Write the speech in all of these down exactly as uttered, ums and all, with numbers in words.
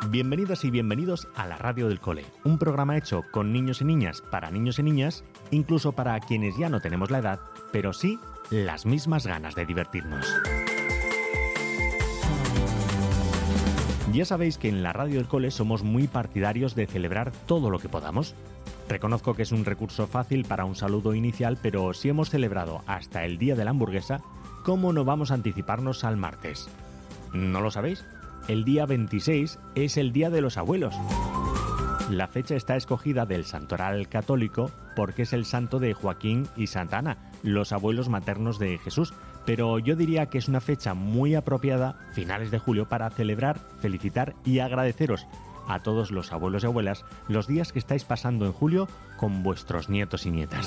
Bienvenidas y bienvenidos a la Radio del Cole, un programa hecho con niños y niñas para niños y niñas, incluso para quienes ya no tenemos la edad, pero sí las mismas ganas de divertirnos. Ya sabéis que en la Radio del Cole somos muy partidarios de celebrar todo lo que podamos. Reconozco que es un recurso fácil para un saludo inicial, pero si hemos celebrado hasta el Día de la Hamburguesa, ¿cómo no vamos a anticiparnos al martes? ¿No lo sabéis? El día veintiséis es el Día de los Abuelos. La fecha está escogida del santoral católico porque es el santo de Joaquín y Santa Ana, los abuelos maternos de Jesús, pero yo diría que es una fecha muy apropiada, finales de julio, para celebrar, felicitar y agradeceros a todos los abuelos y abuelas los días que estáis pasando en julio con vuestros nietos y nietas.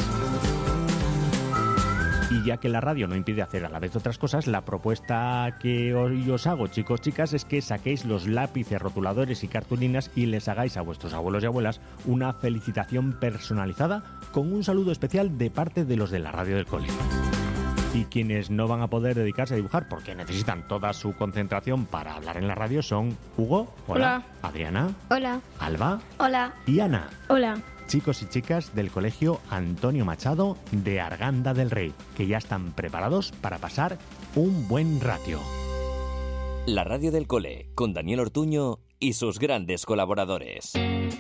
Y ya que la radio no impide hacer a la vez otras cosas, la propuesta que hoy os hago, chicos, chicas, es que saquéis los lápices, rotuladores y cartulinas y les hagáis a vuestros abuelos y abuelas una felicitación personalizada con un saludo especial de parte de los de la Radio del Cole. Y quienes no van a poder dedicarse a dibujar porque necesitan toda su concentración para hablar en la radio son Hugo, hola, Hola. Adriana, Hola. Alba, Hola. y Ana. Hola. Chicos y chicas del Colegio Antonio Machado de Arganda del Rey, que ya están preparados para pasar un buen ratio. La Radio del Cole, con Daniel Ortuño y sus grandes colaboradores.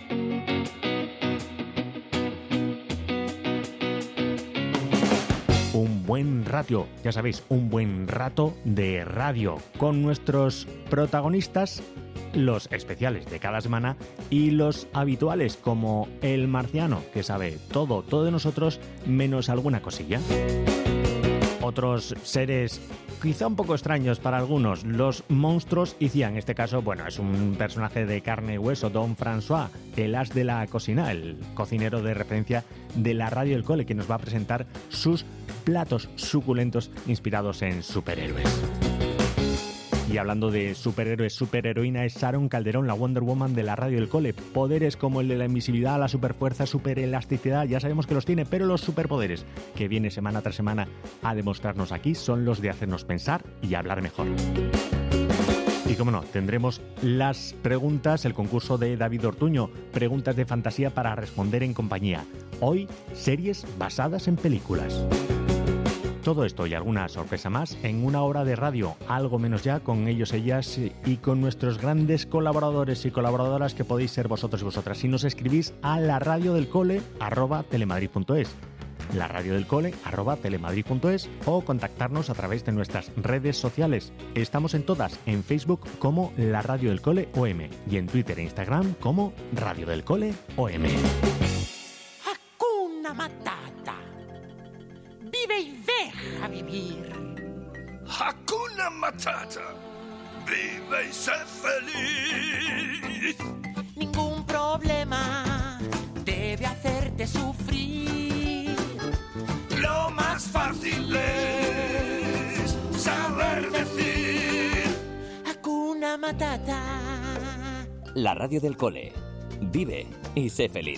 Un buen ratio, ya sabéis, un buen rato de radio, con nuestros protagonistas, los especiales de cada semana y los habituales como el marciano, que sabe todo, todo de nosotros menos alguna cosilla. Otros seres quizá un poco extraños para algunos, los monstruos y Cía. En este caso, bueno, es un personaje de carne y hueso, Don François, el as de la cocina, el cocinero de referencia de la Radio del Cole, que nos va a presentar sus platos suculentos inspirados en superhéroes. Y hablando de superhéroes, superheroína es Sharon Calderón, la Wonder Woman de la Radio del Cole. Poderes como el de la invisibilidad, la superfuerza, superelasticidad, ya sabemos que los tiene, pero los superpoderes que viene semana tras semana a demostrarnos aquí son los de hacernos pensar y hablar mejor. Y como no, tendremos las preguntas, el concurso de David Ortuño, preguntas de fantasía para responder en compañía. Hoy, series basadas en películas. Todo esto y alguna sorpresa más en una hora de radio, algo menos ya, con ellos, ellas y con nuestros grandes colaboradores y colaboradoras que podéis ser vosotros y vosotras. Si nos escribís a la radio del cole arroba telemadrid punto es, la radio del cole arroba telemadrid punto es, o contactarnos a través de nuestras redes sociales. Estamos en todas, en Facebook como La Radio del Cole O M y en Twitter e Instagram como Radio del Cole O M. Hakuna Matata. Vive y deja vivir. Hakuna Matata. Vive y sé feliz. Ningún problema debe hacerte sufrir. Lo más fácil es saber decir Hakuna Matata. La Radio del Cole. Vive y sé feliz.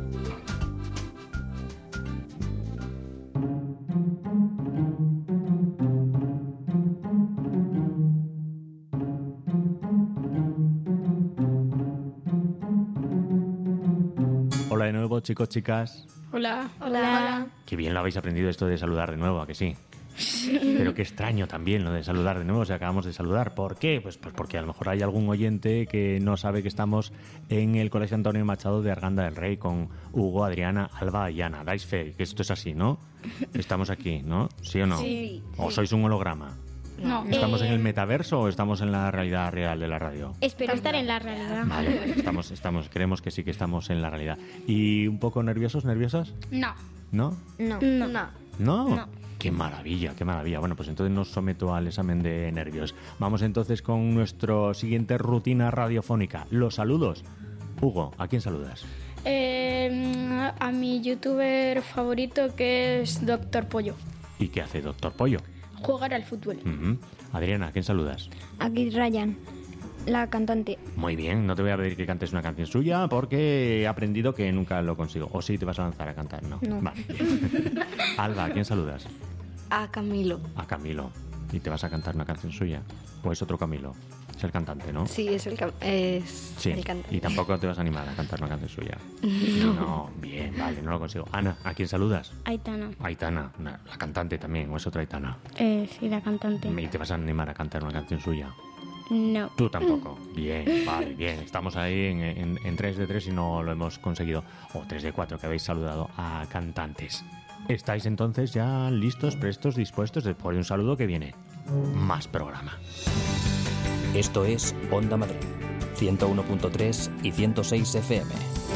Hola de nuevo, chicos, chicas. Hola. Hola. Qué bien lo habéis aprendido esto de saludar de nuevo, ¿a que sí? Sí. Pero qué extraño también lo de saludar de nuevo, si acabamos de saludar. ¿Por qué? Pues, pues porque a lo mejor hay algún oyente que no sabe que estamos en el Colegio Antonio Machado de Arganda del Rey con Hugo, Adriana, Alba y Ana. Dais fe, que esto es así, ¿no? Estamos aquí, ¿no? ¿Sí o no? Sí. ¿O sois un holograma? No. ¿Estamos Eh, en el metaverso o estamos en la realidad real de la radio? Espero estar en la realidad. Vale, estamos, estamos, creemos que sí que estamos en la realidad. ¿Y un poco nerviosos, nerviosas? No. ¿No? No. No. ¿No? No. Qué maravilla, qué maravilla. Bueno, pues entonces nos someto al examen de nervios. Vamos entonces con nuestra siguiente rutina radiofónica. Los saludos. Hugo, ¿a quién saludas? Eh, a mi youtuber favorito, que es Doctor Pollo. ¿Y qué hace Doctor Pollo? Jugar al fútbol. Uh-huh. Adriana, ¿a quién saludas? Aquí Ryan, la cantante. Muy bien, no te voy a pedir que cantes una canción suya porque he aprendido que nunca lo consigo. ¿O sí te vas a lanzar a cantar? No. No. Vale. Alba, ¿a quién saludas? A Camilo. A Camilo. ¿Y te vas a cantar una canción suya? ¿O es otro Camilo? Es el cantante, ¿no? Sí, es el, ca- es Sí, el cantante. y tampoco te vas a animar a cantar una canción suya. No. Bien, vale, no lo consigo. Ana, ¿a quién saludas? Aitana. Aitana, una- la cantante también, o es otra Aitana. Eh, sí, la cantante. ¿Y te vas a animar a cantar una canción suya? No. Tú tampoco. Bien, vale, bien. Estamos ahí en, en, en tres de tres y no lo hemos conseguido. O tres de cuatro que habéis saludado a cantantes. ¿Estáis entonces ya listos, prestos, dispuestos? Después de un saludo que viene más programa. Esto es Onda Madrid, ciento uno punto tres y ciento seis F M.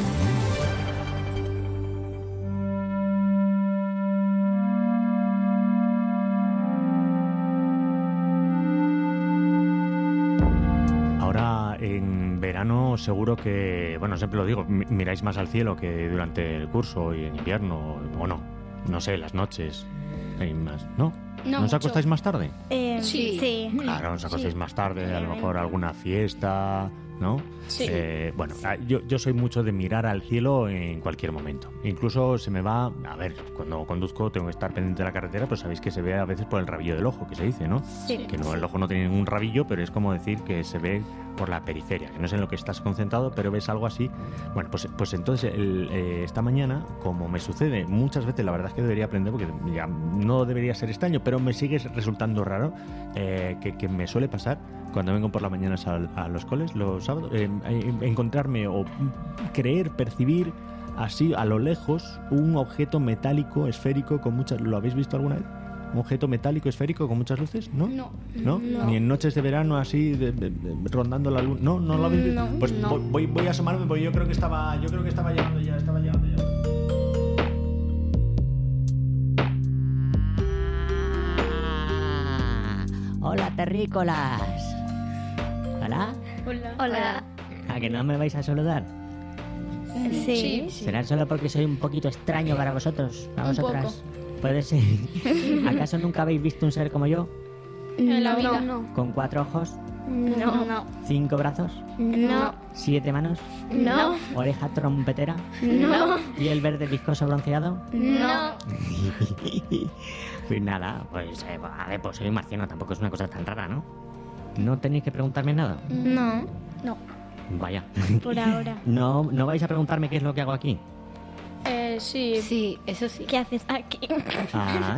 Ahora en verano seguro que, bueno, siempre lo digo, mi- miráis más al cielo que durante el curso y en invierno, o no. No sé, las noches. Hay más, ¿no? No ¿No os mucho. acostáis más tarde? Eh, Sí. sí. Claro, os acostáis Sí. más tarde, a lo mejor alguna fiesta, ¿no? Sí. Eh, bueno, ah, yo, yo soy mucho de mirar al cielo en cualquier momento. Incluso se me va, a ver, cuando conduzco tengo que estar pendiente de la carretera, pues sabéis que se ve a veces por el rabillo del ojo, que se dice, ¿no? Sí. Que no, el ojo no tiene ningún rabillo, pero es como decir que se ve por la periferia, que no es en lo que estás concentrado, pero ves algo así. Bueno, pues, pues entonces el, eh, esta mañana, como me sucede muchas veces, la verdad es que debería aprender, porque ya no debería ser extraño, pero me sigue resultando raro, eh, que, que me suele pasar cuando vengo por las mañanas a, a los coles, los sábados, eh, eh, encontrarme o creer, percibir así a lo lejos un objeto metálico, esférico, con muchas... ¿Lo habéis visto alguna vez? Un objeto metálico esférico con muchas luces, ¿no? No. ¿No? No. Ni en noches de verano así de- de- de- rondando la luz. No, no lo habéis visto. No, Pues no. voy, voy, voy a asomarme porque yo creo que estaba, yo creo que estaba llegando ya, estaba llegando ya. Hola, terrícolas. Hola. Hola. Hola. ¿A que no me vais a saludar? Sí. ¿Será solo porque soy un poquito extraño para vosotros? ¿Para Un vosotras? Puede ser. ¿Acaso nunca habéis visto un ser como yo? En la vida. No. ¿Con cuatro ojos? No. No. ¿Cinco brazos? No. ¿Siete manos? No. ¿Oreja trompetera? No. ¿Piel verde viscoso bronceado? No. Pues nada, pues eh, a ver, pues soy marciano, tampoco es una cosa tan rara, ¿no? ¿No tenéis que preguntarme nada? No. No. Vaya. Por ahora. ¿No, ¿No vais a preguntarme qué es lo que hago aquí? Eh, sí. Sí, eso sí. ¿Qué haces aquí? Ah,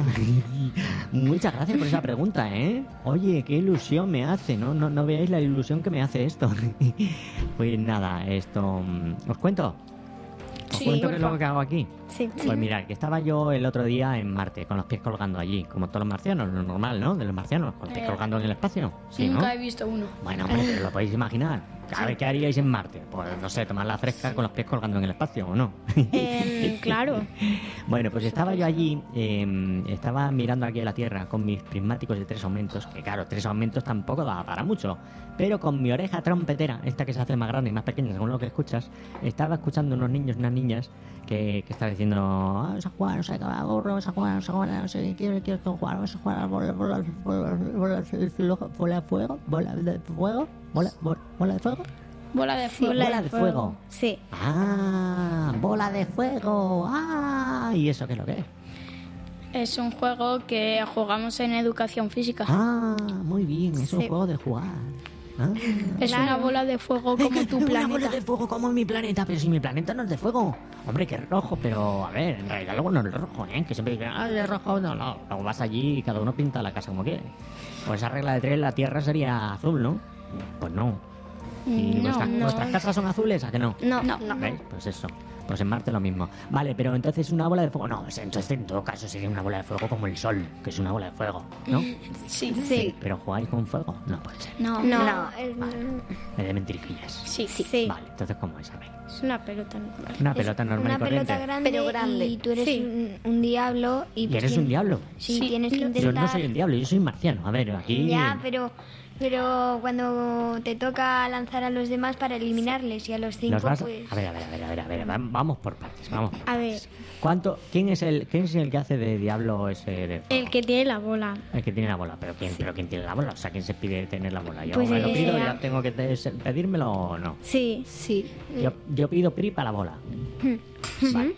muchas gracias por esa pregunta, ¿eh? Oye, qué ilusión me hace, ¿no? No, no veáis la ilusión que me hace esto. Pues nada, esto... mm, ¿Os cuento? ¿Os Sí, cuento qué es porfa. lo que hago aquí? Sí. Pues mirad, que estaba yo el otro día en Marte, con los pies colgando allí, como todos los marcianos, lo normal, ¿no? De los marcianos, con los pies Eh, colgando en el espacio. Sí, ¿no? Nunca he visto uno. Bueno, hombre, pero lo podéis imaginar. A ver, ¿qué haríais en Marte? Pues no sé, tomar la fresca con los pies colgando en el espacio, ¿o no? Em, claro. Bueno, pues estaba yo allí, eh, estaba mirando aquí a la Tierra con mis prismáticos de tres aumentos, que claro, tres aumentos tampoco da para mucho, pero con mi oreja trompetera, esta que se hace más grande y más pequeña según lo que escuchas, estaba escuchando unos niños y unas niñas que, que estaban diciendo, ah, vamos a jugar, no sé, qué, burro, vamos a jugar, vamos a jugar, no sé, quiero, quiero jugar, vamos a jugar a bola, bola, bola, bola, bola de fuego, bola de fuego, bola, bola, bola de fuego. Bola de fuego. Bola de fuego. Sí. Ah, bola de fuego. Ah, ¿y eso qué es lo que es? Es un juego que jugamos en educación física. Ah, muy bien, es un Sí. juego de jugar. Ah. Es una bola de fuego como tu Una bola planeta. de fuego como mi planeta, pero si mi planeta no es de fuego. Hombre, que es rojo, pero a ver, en realidad luego no es rojo, ¿eh? Que siempre dicen, ah, es rojo, no, no. Luego vas allí y cada uno pinta la casa como quiere. Por esa regla de tres, la Tierra sería azul, ¿no? Pues no. ¿Y No, vuestras, no. vuestras casas son azules? ¿A que no? No, no, no. ¿Veis? Pues eso. Pues en Marte lo mismo. Vale, pero entonces una bola de fuego. No, entonces en todo caso sería una bola de fuego como el Sol, que es una bola de fuego, ¿no? Sí. Sí. Pero jugáis con fuego. No puede ser. No. No. Es de mentirijillas. Sí, sí. Vale, entonces ¿cómo es? A ver. Es una pelota normal. Una pelota normal Una y corriente. pelota grande, Pero grande. y tú eres Sí. un, un diablo y, ¿Y pues eres un tien- diablo? Sí, Sí. tienes que Yo intentar. Yo no soy el diablo, yo soy marciano. A ver, aquí... Ya, pero pero cuando te toca lanzar a los demás para eliminarles y a los cinco Nos vas... pues A ver, a ver, a ver, a ver, a ver, va- vamos por partes, vamos por A ver. partes. ¿Cuánto, quién es el, quién es el que hace de diablo ese de fuego? El que tiene la bola. El que tiene la bola, pero ¿quién, pero quién tiene la bola? O sea, ¿quién se pide tener la bola? ¿Yo Pues me lo el que pido? sea. ¿Ya tengo que te- pedírmelo o no? Sí. Sí. Yo, yo pido P R I para la bola. Vale, bien.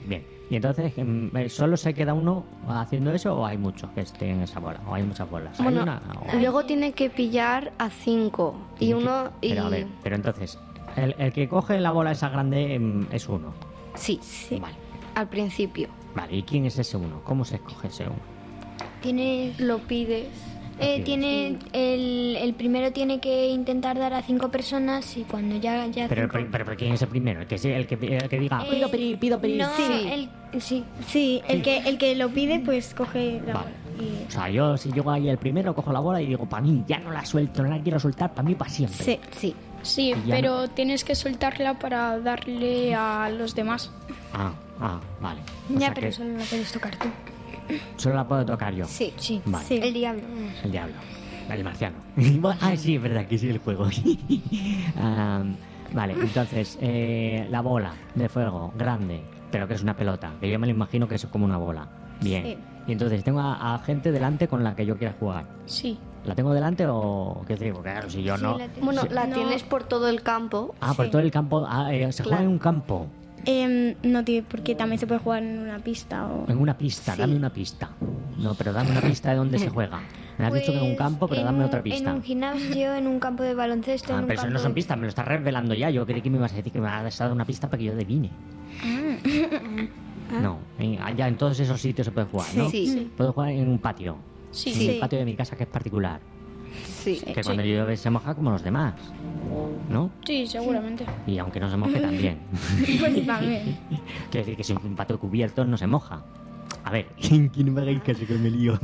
Y entonces, mm, ¿solo se queda uno haciendo eso o hay muchos que estén en esa bola? ¿O hay muchas bolas? ¿Hay Bueno, una, o- luego tiene que pillar a cinco. Y tiene que- uno... Y... Pero a ver, pero entonces, el, el que coge la bola esa grande mm, es uno. Sí, Sí. Vale. al principio. Vale, ¿y quién es ese uno? ¿Cómo se escoge ese uno? Tienes... Lo pides. Eh, tiene el, el primero tiene que intentar dar a cinco personas y cuando ya ya Pero, cinco- pero, pero, pero ¿quién es el primero? El que, sí- el que, el que diga, Eh, pido pedir, pido pedir. no, Sí. el- sí. Sí, el que, el que lo pide, pues coge la Vale. bola. O sea, yo si llego ahí el primero, cojo la bola y digo, para mí, ya no la suelto, no la quiero soltar, para mí, para siempre. Sí, Sí. sí, Y ya pero tienes que soltarla para darle a los demás. Ah, ah, vale. O Ya, sea pero que solo la puedes tocar tú. solo la puedo tocar yo. Sí. Sí. Vale. Sí. El diablo. El diablo. El marciano. Ah, sí, es verdad que sí, el juego. Ah, vale, entonces, eh, la bola de fuego grande, pero que es una pelota, que yo me lo imagino que es como una bola. Bien. Sí. Y entonces tengo a, a gente delante con la que yo quiera jugar. Sí. ¿La tengo delante o qué digo? Claro, si yo Sí, no... la tienes. Bueno, Sí. la No. tienes por todo el campo. Ah, por Sí. todo el campo. Ah, eh, se juega Claro. en un campo, Em, no tiene, porque también se puede jugar en una pista o... en una pista. Sí. Dame una pista. No, pero dame una pista de dónde se juega. Me has dicho que en un Pues, campo, pero en dame un- otra pista. En un gimnasio, en un campo de baloncesto, Ah, en un pero eso campo no son de- pistas, me lo estás revelando ya. Yo creí que me ibas a decir que me has dado una pista para que yo adivine. No, en, allá en todos esos sitios se puede jugar, ¿no? Sí. Sí. Puedo jugar en un patio. Sí, En el patio de mi casa, que es particular. Sí. Que cuando llueve se moja como los demás. ¿No? Sí, seguramente. Y aunque no se moje también. Pues también. Quiere decir que si es un patio cubierto no se moja. A ver, que no me hagáis caso que me lío.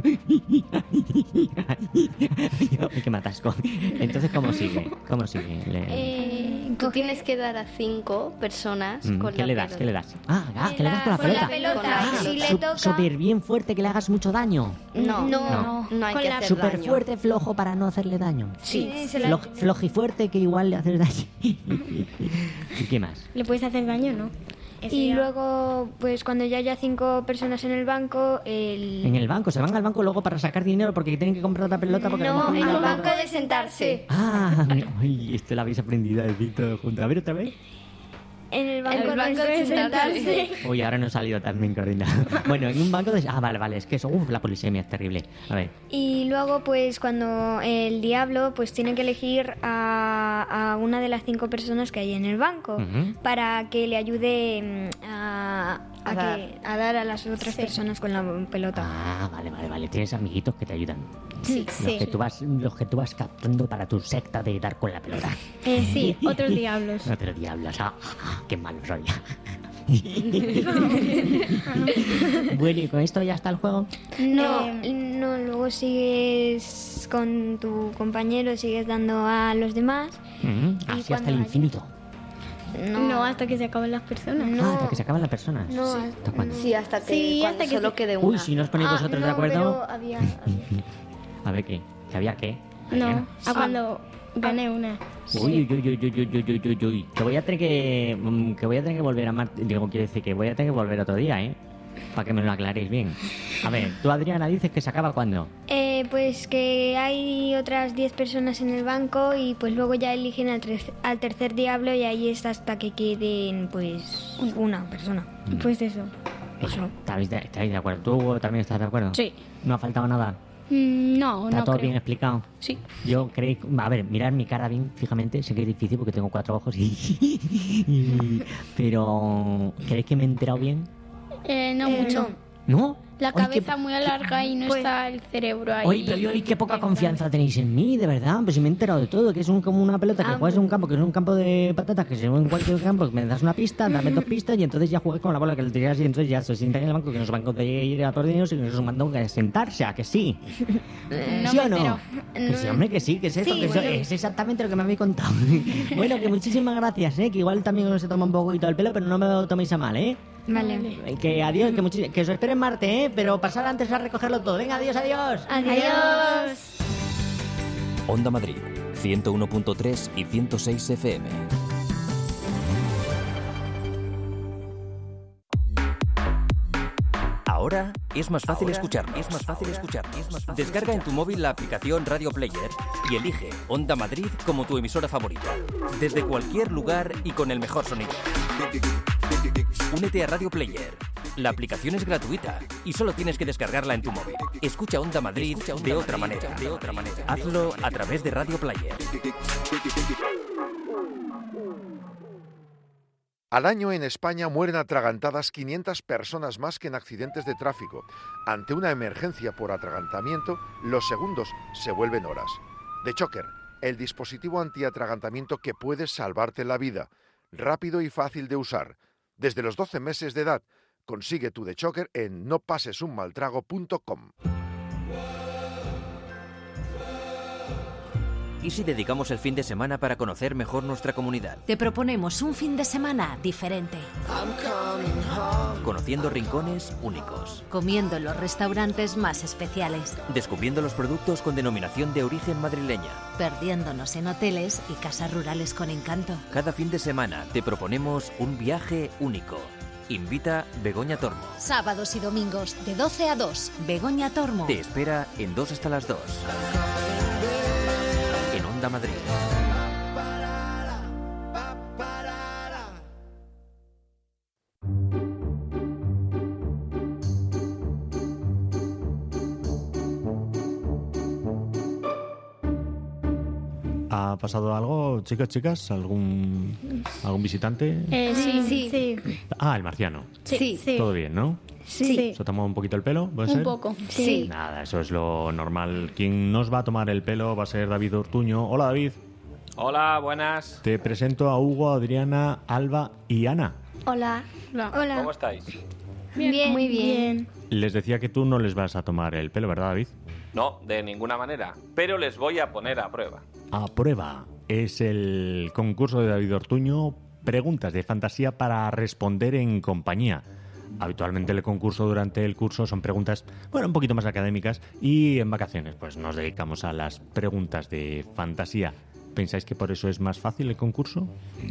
Ay, que me atasco. Entonces, ¿cómo sigue? ¿Cómo sigue? Le- Eh, Tú coge- tienes que dar a cinco personas Mm, con ¿Qué la le das? pelota. ¿Qué le das? Ah, ah, que le das con la con la pelota. pelota. Con la Y si pelota. le toca... Súper bien fuerte, que le hagas mucho daño. No, No. no, no hay Con que la- hacer Súper daño. fuerte, flojo para no hacerle daño. Sí, se la- Flo- flojifuerte que igual le haces daño. ¿Y qué más? ¿Le puedes hacer daño o no? Eso Y ya- luego, pues cuando ya haya cinco personas en el banco, el... En el banco, se van al banco luego para sacar dinero porque tienen que comprar otra pelota porque a lo No, mejor en no- el banco de sentarse. Ah, ay, esto lo habéis aprendido a decir todo junto. A ver otra vez. En el banco, el banco de de sentarse. sentarse. Uy, ahora no ha salido tan bien coordinado. Bueno, en un banco de... Ah, vale, vale, es que eso, uf, la polisemia es terrible. A ver, Y luego, pues cuando el diablo pues tiene que elegir a, a una de las cinco personas que hay en el banco Ujú. para que le ayude mm, a, a, A que- dar. a dar a las otras personas con la pelota. ah, vale, vale, vale, tienes amiguitos que te ayudan. Sí, Los sí. que tú vas, los que tú vas captando para tu secta de dar con la pelota. Eh, sí, otros diablos. No te lo diablos, ah, ah, qué malo soy. Bueno, y con esto ya está el juego. No, Eh, no, luego sigues con tu compañero, sigues dando a los demás. Ujú, Así hasta cuando el haya- infinito. No, No, hasta que se acaben las personas. No. Ah, hasta que se acaban las personas. No, ¿Hasta cuándo? Sí, hasta que, Sí, cuando hasta que solo se- quede una. Uy, si no os ponéis Ah, vosotros no, de acuerdo. pero había- había- A ver qué. ¿Que había qué? No, Mariana. a cuando gane una. Uy, uy, uy, uy, uy, uy, uy, uy, uy. Que voy a tener que. mm, Que voy a tener que volver a Marte. Digo, quiere decir que voy a tener que volver otro día, ¿eh? Para que me lo aclaréis bien. A ver, tú, Adriana, dices que se acaba cuando. Eh, pues que hay otras diez personas en el banco y pues luego ya eligen al, tre- al tercer diablo y ahí está hasta que queden pues una persona. Pues eso. Eso. ¿Estáis de, estáis de acuerdo? ¿Tú también estás de acuerdo? Sí. ¿No ha faltado nada? Mm, No, ¿Está no todo creo. bien explicado? Sí. Yo creí... A ver, mirar mi cara bien fijamente. Sé que es difícil porque tengo cuatro ojos y... y- Pero... ¿Creéis que me he enterado bien? Eh, no Eh, mucho. ¿No? La Ay, qué- cabeza muy larga y no Pues- está el cerebro ahí. Oye, pero oye, qué poca confianza tenéis en mí, de verdad. Pues si me he enterado de todo, que es un, como una pelota que Ah, juegas en un campo, que es un campo de patatas, que se juega en cualquier campo, que me das una pista, dame dos pistas y entonces ya juegas con la bola que le tiras y entonces ya se sientan en el banco, que no se van a ir a por dinero, sino que se van a sentarse, ¿a que sí? No ¿Sí me o no? entero. Que sí, hombre, que sí, que es esto, Sí, que eso bueno. es exactamente lo que me habéis contado. Bueno, que muchísimas gracias, ¿eh? Que igual también os he tomado un poquito el pelo, pero no me lo toméis a mal, ¿eh? Vale. Que adiós, que, muchis- que os espero en Marte, ¿eh? Pero pasar antes a recogerlo todo. Venga, adiós, adiós. Adiós. Onda Madrid, ciento uno punto tres y ciento seis F M. Ahora es más fácil escuchar, es más fácil escuchar, es más fácil. Descarga en tu móvil la aplicación Radio Player y elige Onda Madrid como tu emisora favorita, desde cualquier lugar y con el mejor sonido. Únete a Radio Player, La aplicación es gratuita y solo tienes que descargarla en tu móvil. Escucha Onda Madrid de otra manera. De otra manera. Hazlo a través de Radio Player. Al año en España mueren atragantadas quinientas personas más que en accidentes de tráfico. Ante una emergencia por atragantamiento, los segundos se vuelven horas. The Choker, el dispositivo antiatragantamiento que puede salvarte la vida. Rápido y fácil de usar. Desde los doce meses de edad, consigue tu The Choker en no pases un mal trago punto com. ¿Y si dedicamos el fin de semana para conocer mejor nuestra comunidad? Te proponemos un fin de semana diferente. Conociendo rincones únicos. Comiendo en los restaurantes más especiales. Descubriendo los productos con denominación de origen madrileña. Perdiéndonos en hoteles y casas rurales con encanto. Cada fin de semana te proponemos un viaje único. Invita Begoña Tormo. Sábados y domingos de doce a dos. Begoña Tormo. Te espera en dos hasta las dos. En Onda Madrid. ¿Ha pasado algo, chicos, chicas? ¿Algún algún visitante? Eh, sí, Sí. sí. Ah, el marciano. Sí. Sí. Todo bien, ¿no? Sí. ¿Se ha tomado un poquito el pelo? ¿Puede Un ser? poco. Sí. Nada, eso es lo normal. Quien nos va a tomar el pelo va a ser David Ortuño. Hola, David. Hola, buenas. Te presento a Hugo, Adriana, Alba y Ana. Hola. Hola. ¿Cómo estáis? Bien. Muy bien. Les decía que tú no les vas a tomar el pelo, ¿verdad, David? No, de ninguna manera. Pero les voy a poner a prueba. A prueba. Es el concurso de David Ortuño. Preguntas de fantasía para responder en compañía. Habitualmente el concurso durante el curso son preguntas, bueno, un poquito más académicas, y en vacaciones pues nos dedicamos a las preguntas de fantasía. ¿Pensáis que por eso es más fácil el concurso?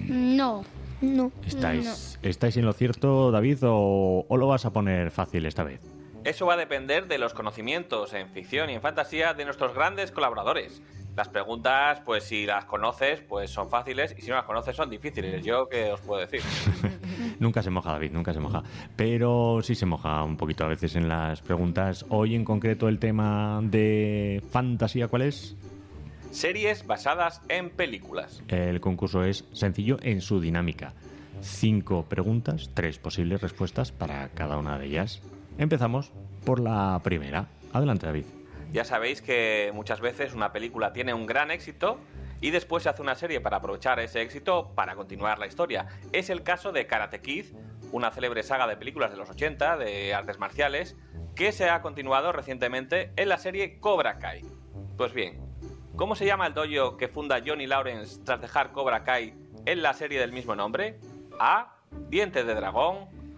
No. No. ¿Estáis, ¿estáis en lo cierto, David, o, o lo vas a poner fácil esta vez? Eso va a depender de los conocimientos en ficción y en fantasía de nuestros grandes colaboradores. Las preguntas, pues si las conoces, pues son fáciles, y si no las conoces son difíciles. ¿Yo qué os puedo decir? Nunca se moja, David, nunca se moja. Pero sí se moja un poquito a veces en las preguntas. Hoy en concreto el tema de fantasía, ¿cuál es? Series basadas en películas. El concurso es sencillo en su dinámica. Cinco preguntas, tres posibles respuestas para cada una de ellas. Empezamos por la primera. Adelante, David. Ya sabéis que muchas veces una película tiene un gran éxito y después se hace una serie para aprovechar ese éxito para continuar la historia. Es el caso de Karate Kid, una célebre saga de películas de los ochenta de artes marciales que se ha continuado recientemente en la serie Cobra Kai. Pues bien, ¿cómo se llama el dojo que funda Johnny Lawrence tras dejar Cobra Kai en la serie del mismo nombre? A. Diente de dragón.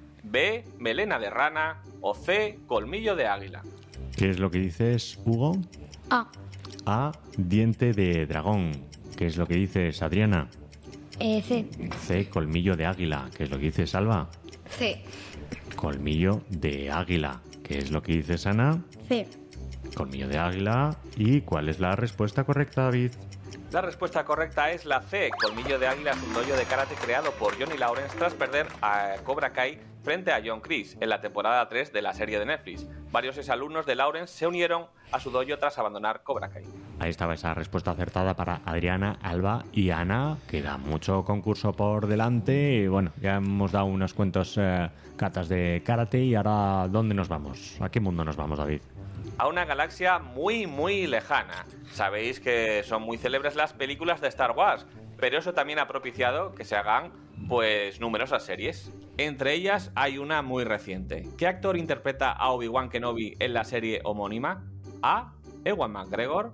B. Melena de rana. O C. Colmillo de águila. ¿Qué es lo que dices, Hugo? A. A. Diente de dragón. ¿Qué es lo que dices, Adriana? Eh, C. C. Colmillo de águila. ¿Qué es lo que dices, Alba? C. Colmillo de águila. ¿Qué es lo que dices, Ana? C. Colmillo de águila. ¿Y cuál es la respuesta correcta, David? La respuesta correcta es la C. Colmillo de águila es un dojo de karate creado por Johnny Lawrence tras perder a Cobra Kai frente a John Kreese en la temporada tres de la serie de Netflix. Varios exalumnos de Lawrence se unieron a su dojo tras abandonar Cobra Kai. Ahí estaba esa respuesta acertada para Adriana, Alba y Ana. Queda mucho concurso por delante. Y bueno, ya hemos dado unos cuantos eh, catas de karate y ahora ¿dónde nos vamos? ¿A qué mundo nos vamos, David? A una galaxia muy, muy lejana. Sabéis que son muy célebres las películas de Star Wars, pero eso también ha propiciado que se hagan, pues, numerosas series. Entre ellas hay una muy reciente. ¿Qué actor interpreta a Obi-Wan Kenobi en la serie homónima? A. Ewan McGregor.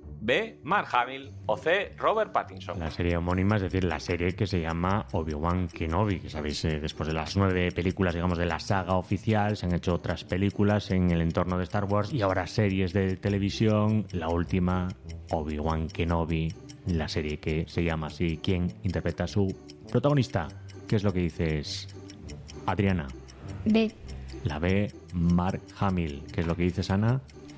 B. Mark Hamill. O C. Robert Pattinson. La serie homónima, es decir, la serie que se llama Obi-Wan Kenobi, que sabéis, eh, después de las nueve películas, digamos, de la saga oficial, se han hecho otras películas en el entorno de Star Wars y ahora series de televisión. La última, Obi-Wan Kenobi, la serie que se llama así. ¿Quién interpreta a su protagonista? ¿Qué es lo que dices, Adriana? B. La B, Mark Hamill. ¿Qué es lo que dices, Ana?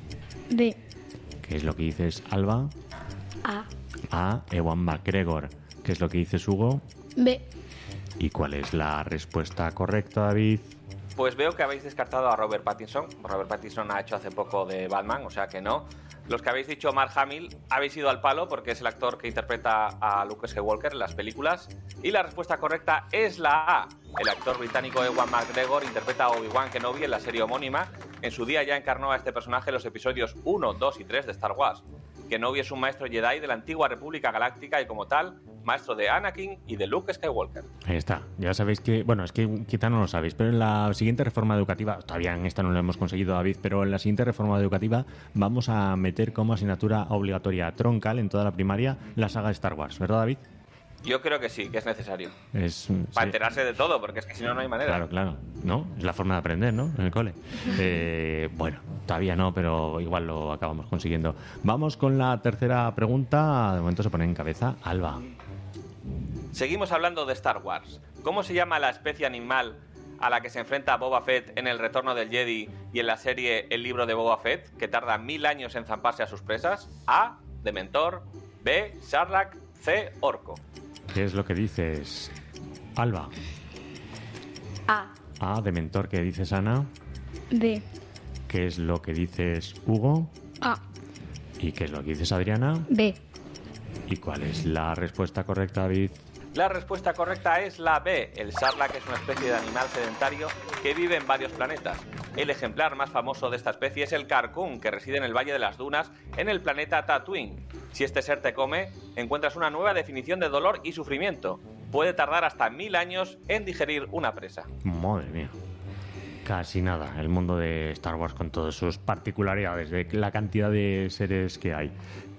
B. ¿Qué es lo que dices, Alba? A. A, Ewan McGregor. ¿Qué es lo que dices, Hugo? B. ¿Y cuál es la respuesta correcta, David? Pues veo que habéis descartado a Robert Pattinson. Robert Pattinson ha hecho hace poco de Batman, o sea que no. Los que habéis dicho Mark Hamill habéis ido al palo porque es el actor que interpreta a Luke Skywalker en las películas. Y la respuesta correcta es la A. El actor británico Ewan McGregor interpreta a Obi-Wan Kenobi en la serie homónima. En su día ya encarnó a este personaje en los episodios uno, dos y tres de Star Wars. Kenobi es un maestro Jedi de la antigua República Galáctica y como tal, maestro de Anakin y de Luke Skywalker. Ahí está. Ya sabéis que, bueno, es que quizá no lo sabéis, pero en la siguiente reforma educativa, todavía en esta no lo hemos conseguido, David, pero en la siguiente reforma educativa vamos a meter como asignatura obligatoria troncal en toda la primaria la saga de Star Wars, ¿verdad, David? Yo creo que sí, que es necesario. Es, Para sí. enterarse de todo, porque es que si no, no hay manera. Claro, claro. ¿No? Es la forma de aprender, ¿no? En el cole. Eh, bueno, todavía no, pero igual lo acabamos consiguiendo. Vamos con la tercera pregunta. De momento se pone en cabeza Alba. Seguimos hablando de Star Wars. ¿Cómo se llama la especie animal a la que se enfrenta Boba Fett en El Retorno del Jedi y en la serie El Libro de Boba Fett, que tarda mil años en zamparse a sus presas? A. Dementor. B. Sarlacc. C. Orco. ¿Qué es lo que dices, Alba? A. A. Dementor. ¿Qué dices, Ana? B. ¿Qué es lo que dices, Hugo? A. ¿Y qué es lo que dices, Adriana? B. ¿Y cuál es la respuesta correcta, David? La respuesta correcta es la B. El Sarlacc es una especie de animal sedentario que vive en varios planetas. El ejemplar más famoso de esta especie es el Carcoon, que reside en el Valle de las Dunas, en el planeta Tatooine. Si este ser te come, encuentras una nueva definición de dolor y sufrimiento. Puede tardar hasta mil años en digerir una presa. Madre mía. Casi nada. El mundo de Star Wars con todas sus particularidades, de la cantidad de seres que hay.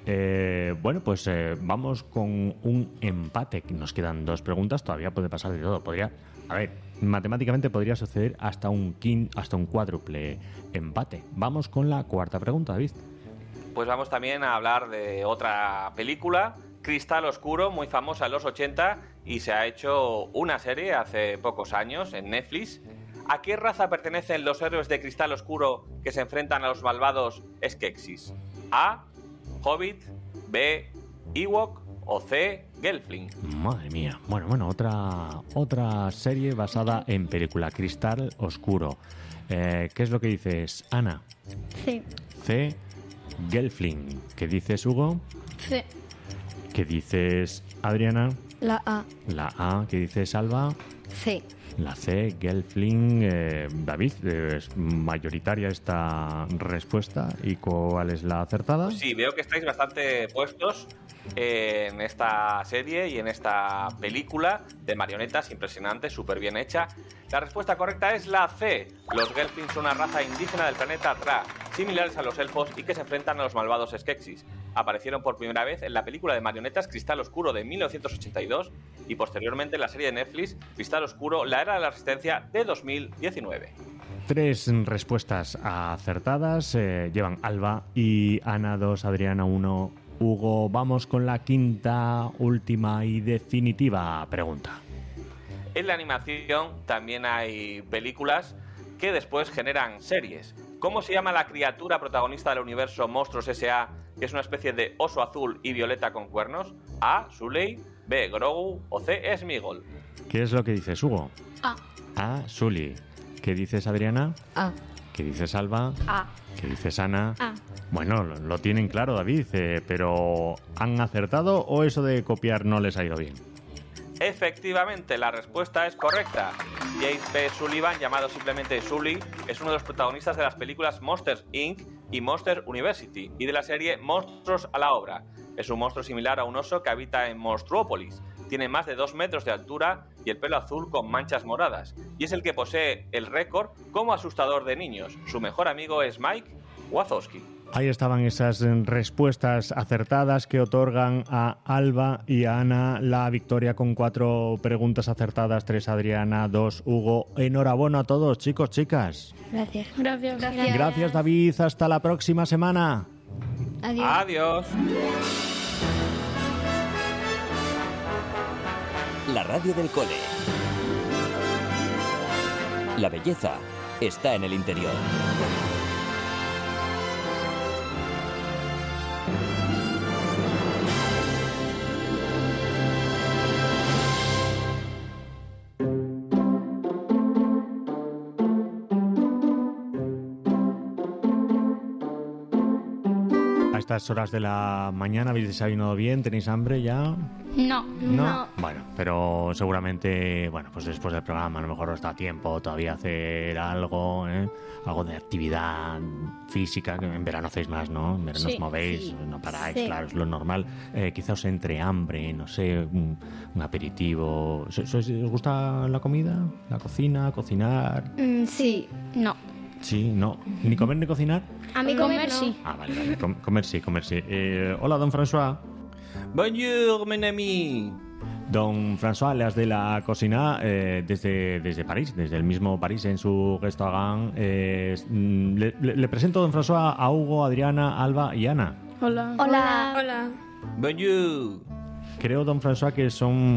Eh, bueno, pues eh, vamos con un empate. Nos quedan dos preguntas. Todavía puede pasar de todo. Podría, a ver, matemáticamente podría suceder hasta un quin, hasta un cuádruple empate. Vamos con la cuarta pregunta, David. Pues vamos también a hablar de otra película, Cristal Oscuro, muy famosa en los ochenta, y se ha hecho una serie hace pocos años en Netflix. ¿A qué raza pertenecen los héroes de Cristal Oscuro que se enfrentan a los malvados Skeksis? A. Hobbit. B. Ewok. O C. Gelfling. Madre mía. Bueno, bueno, otra, otra serie basada en película, Cristal Oscuro. Eh, ¿Qué es lo que dices, Ana? C. C. Gelfling. ¿Qué dices, Hugo? C. ¿Qué dices, Adriana? La A. La A. ¿Qué dices, Alba? C. La C, Gelfling. eh, David, ¿es mayoritaria esta respuesta? ¿Y cuál es la acertada? Pues sí, veo que estáis bastante puestos en esta serie y en esta película de marionetas impresionante, súper bien hecha. La respuesta correcta es la C. Los Gelflings son una raza indígena del planeta Tra, similares a los elfos y que se enfrentan a los malvados Skeksis. Aparecieron por primera vez en la película de marionetas Cristal Oscuro de mil novecientos ochenta y dos y posteriormente en la serie de Netflix Cristal Oscuro, la Era de la Resistencia de dos mil diecinueve. Tres respuestas acertadas. Eh, llevan Alba y Ana dos, Adriana uno, Hugo. Vamos con la quinta, última y definitiva pregunta. En la animación también hay películas que después generan series. ¿Cómo se llama la criatura protagonista del universo Monstruos S A, que es una especie de oso azul y violeta con cuernos? A. Sully. B. Grogu. O C. Sméagol. ¿Qué es lo que dices, Hugo? A. A. Sully. ¿Qué dices, Adriana? A. ¿Qué dices, Alba? A. ¿Qué dices, Ana? A. Bueno, lo, lo tienen claro, David, eh, pero ¿han acertado o eso de copiar no les ha ido bien? Efectivamente, la respuesta es correcta. James P. Sullivan, llamado simplemente Sully, es uno de los protagonistas de las películas Monsters incorporated y Monster University y de la serie Monstruos a la Obra. Es un monstruo similar a un oso que habita en Monstruópolis. Tiene más de dos metros de altura y el pelo azul con manchas moradas. Y es el que posee el récord como asustador de niños. Su mejor amigo es Mike Wazowski. Ahí estaban esas respuestas acertadas que otorgan a Alba y a Ana la victoria con cuatro preguntas acertadas, tres Adriana, dos Hugo. Enhorabuena a todos, chicos, chicas. Gracias. Gracias. Gracias. Gracias, David. Hasta la próxima semana. Adiós. Adiós. La radio del cole. La belleza está en el interior. a estas horas de la mañana habéis desayunado bien, tenéis hambre ya. No, no. Bueno, pero seguramente, bueno, pues después del programa a lo mejor os da tiempo todavía hacer algo, ¿eh? Algo de actividad física, que en verano hacéis más, ¿no? En verano Sí, os movéis, sí. no paráis, Sí. claro, es lo normal. Eh, quizá os entre hambre, no sé, un, un aperitivo. ¿So- so- ¿Os gusta la comida? ¿La cocina? ¿Cocinar? Mm, sí, no. Sí, no. ¿Ni comer ni cocinar? A mí comer, sí. Ah, vale, vale. Com- comer sí, comer sí. Eh, hola, don François. Bonjour, mon ami. Don François, las de la cocina eh, desde, desde París, desde el mismo París en su restaurant. Eh, mm, le, le- le presento, don François, a Hugo, Adriana, Alba y Ana. Hola. Hola. Hola. Bonjour. Creo, don François, que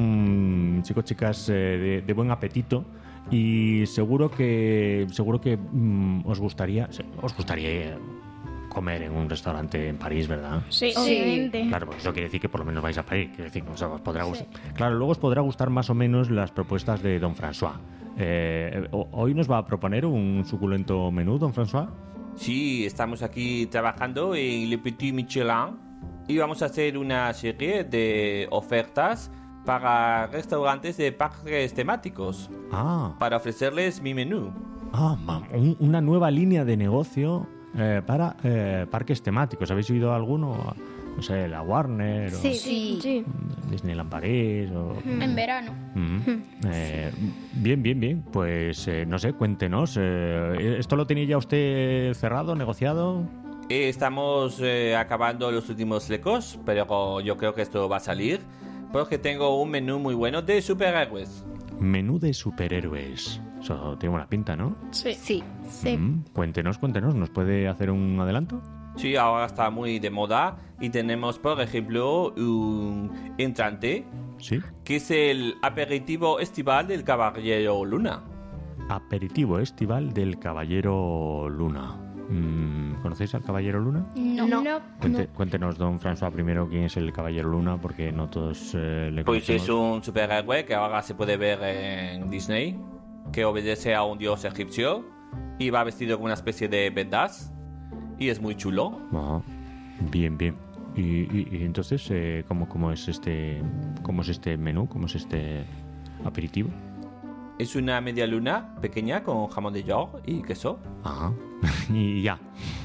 son chicos, chicas eh, de, de buen apetito y seguro que seguro que mm, os gustaría os gustaría comer en un restaurante en París, ¿verdad? Sí, obviamente. Claro, porque eso quiere decir que por lo menos vais a París. Quiere decir que o sea, os podrá gustar. Claro, luego os podrá gustar más o menos las propuestas de don François. Eh, ho- hoy nos va a proponer un suculento menú, don François. Sí, estamos aquí trabajando en Le Petit Michelin y vamos a hacer una serie de ofertas para restaurantes de parques temáticos Ah, para ofrecerles mi menú. ah ma- un- una nueva línea de negocio eh, para eh, parques temáticos. ¿Habéis oído alguno? No sé, la Warner o Sí, sí. sí. Disneyland París o... En verano. Mm. Eh, bien, bien, bien. Pues eh, no sé, cuéntenos. eh, ¿Esto lo tenía ya usted cerrado, negociado? Eh, Estamos eh, acabando los últimos flecos, pero yo creo que esto va a salir porque tengo un menú muy bueno de superhéroes. Menú de superhéroes. Eso tiene buena pinta, ¿no? Sí. Sí. Mm, Cuéntenos, cuéntenos. ¿Nos puede hacer un adelanto? Sí, ahora está muy de moda y tenemos, por ejemplo, un entrante Sí. que es el aperitivo estival del Caballero Luna. Aperitivo estival del Caballero Luna. Mm, ¿Conocéis al Caballero Luna? No. No. Cuente- Cuéntenos, don François, primero quién es el Caballero Luna, porque no todos eh, le Pues conocemos. es un superhéroe que ahora se puede ver en Disney, que obedece a un dios egipcio y va vestido con una especie de vendas y es muy chulo. Ah, bien, bien. Y, y- y entonces, eh, ¿cómo, cómo es este, cómo es este menú? ¿Cómo es este aperitivo? Es una media luna pequeña con jamón de york y queso. Ah, y ya.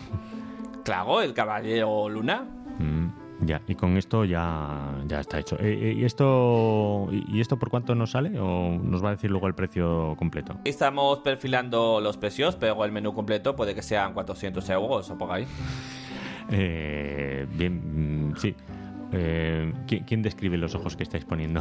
Claro, el Caballero Luna. Mm, ya, y con esto ya, ya está hecho. Eh, eh, ¿Y esto y y esto por cuánto nos sale? ¿O nos va a decir luego el precio completo? Estamos perfilando los precios, pero el menú completo puede que sean cuatrocientos euros o por ahí. Eh, bien, mm, sí. Eh, ¿quién, quién describe los ojos que estáis poniendo?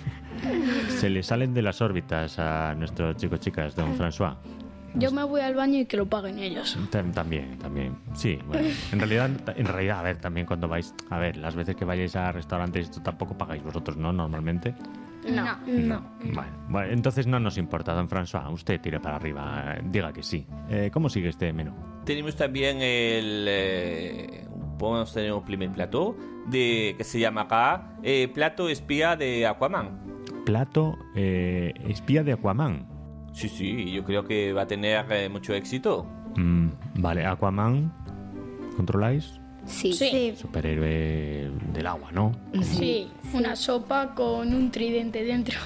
Se le salen de las órbitas a nuestros chicos chicas, don François. Yo me voy al baño y que lo paguen ellos. Tam- También, también. Sí, bueno. En realidad, en realidad, a ver, también cuando vais... A ver, las veces que vayáis a restaurantes, esto tampoco pagáis vosotros, ¿no? Normalmente. No. No. Bueno, bueno, entonces no nos importa, don François. Usted tire para arriba. eh, Diga que sí. Eh, ¿Cómo sigue este menú? Tenemos también el... Eh, podemos tener un primer plato de, que se llamará eh, Plato Espía de Aquaman. Plato eh, espía de Aquaman. Sí, sí, yo creo que va a tener eh, mucho éxito. Mm, vale, Aquaman. ¿Controláis? Sí. Sí. Superhéroe del agua, ¿no? Sí. Una sopa con un tridente dentro.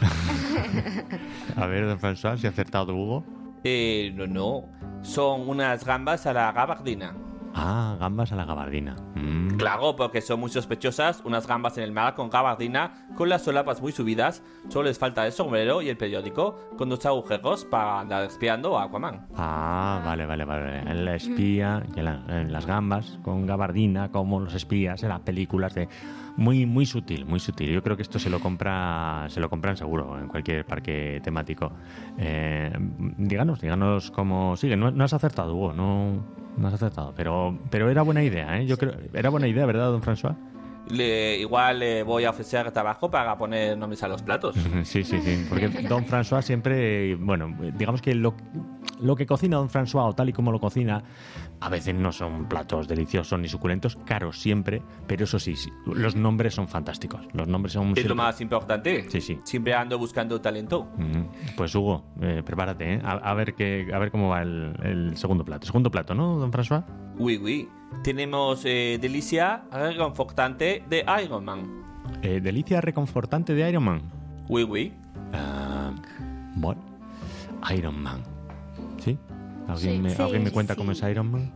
A ver, don François, si ha acertado Hugo. Eh, no, no. Son unas gambas a la gabardina. Ah, gambas a la gabardina. Mm. Claro, porque son muy sospechosas. Unas gambas en el mar con gabardina, con las solapas muy subidas. Solo les falta el sombrero y el periódico, con dos agujeros para andar espiando a Aquaman. Ah, vale, vale, vale. En la espía, y en, la- en las gambas, con gabardina, como los espías en las películas de... Muy, muy sutil, muy sutil. Yo creo que esto se lo compra, se lo compran seguro en cualquier parque temático. Eh, díganos, díganos cómo sigue. No, no has acertado, Hugo, no, no has acertado. Pero, pero era buena idea, ¿eh? Yo creo, era buena idea, ¿verdad, don François? Le, igual le voy a ofrecer trabajo para poner nombres a los platos. Sí, sí, sí. Porque don François siempre, bueno, digamos que lo, lo que cocina don François o tal y como lo cocina, a veces no son platos deliciosos ni suculentos, caros siempre, pero eso sí, sí, los nombres son fantásticos. Los nombres son Es siempre- lo más importante. Sí, sí. Siempre ando buscando talento. Mm, Pues Hugo, eh, prepárate, ¿eh? A, a ver qué, a ver cómo va el, el segundo plato. Segundo plato, ¿no, don François? Oui, oui. Tenemos eh, delicia reconfortante de Iron Man. Eh, ¿Delicia reconfortante de Iron Man? Oui, oui. Uh, bueno, Iron Man. ¿Sí? ¿Alguien, Sí. me, Sí, ¿alguien me cuenta sí. cómo es Iron Man?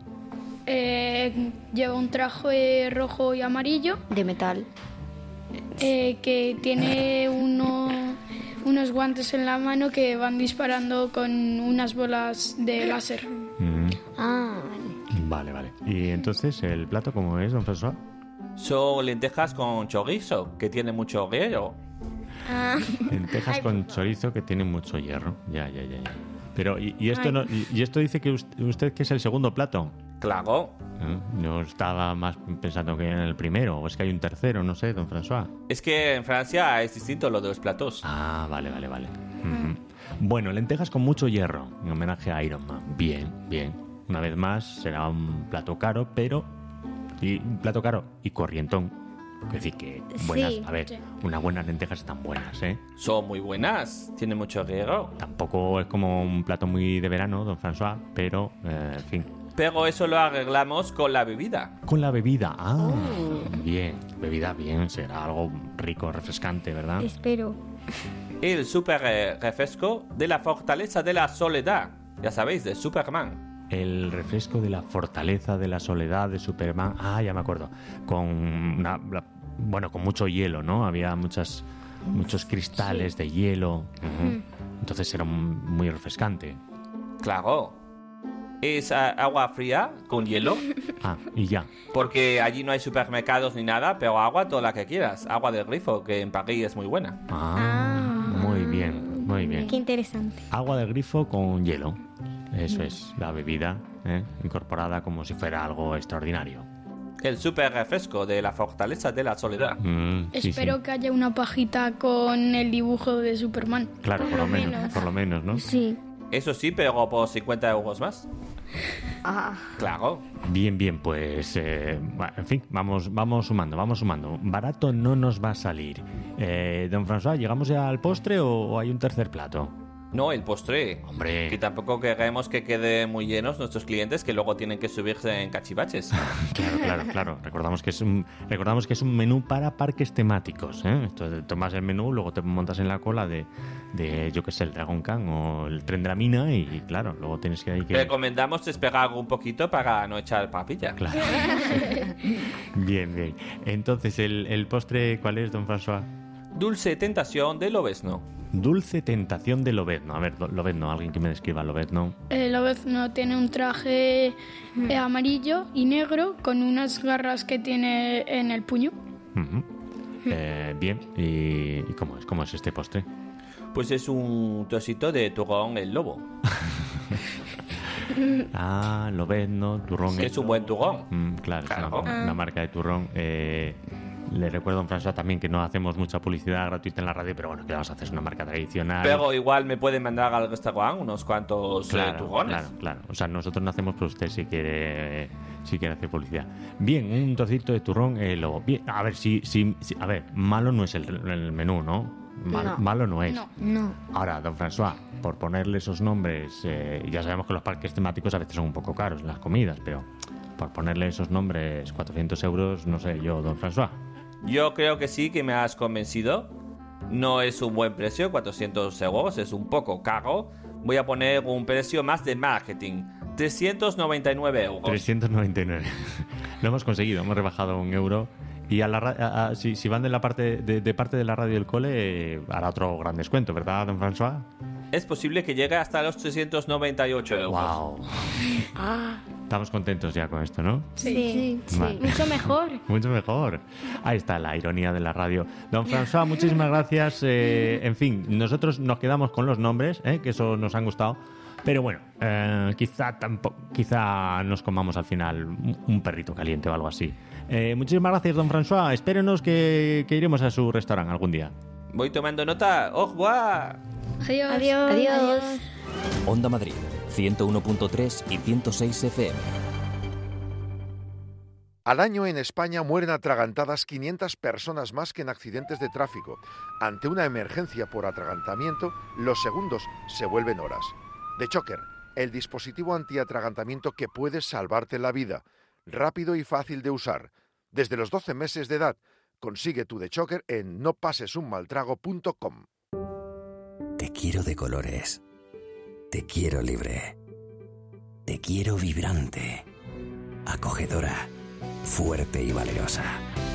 Eh, lleva un traje rojo y amarillo. De metal. eh, que tiene uno, unos guantes en la mano que van disparando con unas bolas de láser. Mm, Ah, vale, vale. ¿Y entonces el plato cómo es, don François? Son lentejas con chorizo, que tiene mucho hierro. ah. Lentejas con chorizo que tienen mucho hierro. Ya, ya, ya. ya. Pero, ¿y, y esto Ay. no, y, y esto dice que usted, usted que es el segundo plato? Claro. ¿Eh? Yo estaba más pensando que en el primero, o es que hay un tercero, no sé, don François. Es que en Francia es distinto lo de los platos. Ah, vale, vale, vale. Ujú. Bueno, lentejas con mucho hierro, en homenaje a Iron Man. Bien, bien. Una vez más, será un plato caro, pero... Y un plato caro y corrientón. Es decir, que buenas... Sí, a ver, sí. unas buenas lentejas están buenas, ¿eh? Son muy buenas, tienen mucho hierro. Tampoco es como un plato muy de verano, don François, pero, eh, en fin. Pero eso lo arreglamos con la bebida. Con la bebida, ah, bien. Bebida, bien, será algo rico, refrescante, ¿verdad? Espero. El super eh, refresco de la fortaleza de la soledad. Ya sabéis, de Superman. El refresco de la fortaleza de la soledad de Superman. Ah, ya me acuerdo. Con una, la- bueno, con mucho hielo, ¿no? Había muchas, muchos cristales de hielo. Ujú. Entonces era un- muy refrescante. Claro. Es ah, agua fría con hielo. Ah, y ya. Porque allí no hay supermercados ni nada, pero agua toda la que quieras. Agua del grifo, que en París es muy buena. Ah, muy bien, muy bien. Qué interesante. Agua del grifo con hielo. Eso es, la bebida, ¿eh? Incorporada como si fuera algo extraordinario. El super refresco de la fortaleza de la soledad. Mm, sí, Espero sí. que haya una pajita con el dibujo de Superman. Claro, por lo menos, por lo menos, ¿no? Sí. Eso sí, pero por cincuenta euros más. Ah. Claro. Bien, bien, pues, eh, bueno, en fin, vamos, vamos sumando, vamos sumando. Barato no nos va a salir. Eh, don François, ¿llegamos ya al postre o, o hay un tercer plato? No, el postre. Hombre. Que tampoco queremos que queden muy llenos nuestros clientes que luego tienen que subirse en cachivaches. Claro, claro, claro. Recordamos que es un, recordamos que es un menú para parques temáticos, ¿eh? Esto de- tomas el menú, luego te montas en la cola de, de yo qué sé, el Dragon Khan o el Tren de la Mina y, claro, luego tienes que ir que... Recomendamos esperar un poquito para no echar papilla. Claro. Bien, bien. Entonces, ¿el, el postre cuál es, don François? Dulce tentación de lobezno. Dulce tentación de lobezno. A ver, do- lobezno, alguien que me describa lobezno. El lobezno tiene un traje eh, amarillo y negro con unas garras que tiene en el puño. Ujú. Eh, bien, ¿Y, y cómo es? ¿Cómo es este postre? Pues es un trocito de turrón el lobo. Ah, lobezno, turrón. Que es un buen turrón. Mm, claro, Claro. es una, una marca de turrón. Eh, le recuerdo a don François también que no hacemos mucha publicidad gratuita en la radio, pero bueno, que vamos a hacer es una marca tradicional. Pero igual me pueden mandar al restaurante unos cuantos eh, Claro, turrones. claro, claro. O sea, nosotros no hacemos, pero usted sí quiere, sí quiere hacer publicidad. Bien, un trocito de turrón eh, lobo. Bien, a ver, si, si, si- a ver, malo no es el, el menú, ¿no? Mal- No. Malo no es. No. No. Ahora, don François, por ponerle esos nombres, eh, ya sabemos que los parques temáticos a veces son un poco caros en las comidas, pero por ponerle esos nombres, cuatrocientos euros, no sé yo, don François. Yo creo que sí, que me has convencido. No es un buen precio, cuatrocientos euros, es un poco caro. Voy a poner un precio más de marketing, trescientos noventa y nueve euros. trescientos noventa y nueve. Lo hemos conseguido, hemos rebajado un euro. Y a la, ra- a- a- si, si van de la parte de, de parte de la radio del cole, eh, hará otro gran descuento, ¿verdad, don François? Es posible que llegue hasta los trescientos noventa y ocho euros. Wow. Estamos contentos ya con esto, ¿no? Sí. Sí. Vale. Mucho mejor. Mucho mejor. Ahí está la ironía de la radio. Don François, muchísimas gracias. Eh, en fin, nosotros nos quedamos con los nombres, ¿eh? Que eso nos han gustado. Pero bueno, eh, quizá tampoco, quizá nos comamos al final un, un perrito caliente o algo así. Eh, muchísimas gracias, don François. Espérenos que, que iremos a su restaurante algún día. Voy tomando nota. ¡Au revoir! Adiós. Adiós. Adiós. Onda Madrid, ciento uno punto tres y ciento seis F M. Al año en España mueren atragantadas quinientas personas más que en accidentes de tráfico. Ante una emergencia por atragantamiento, los segundos se vuelven horas. The Choker, el dispositivo antiatragantamiento que puede salvarte la vida. rápido y fácil de usar. Desde los doce meses de edad, consigue tu The Choker en no pases un mal trago punto com. Te quiero de colores. Te quiero libre. Te quiero vibrante, acogedora, fuerte y valerosa.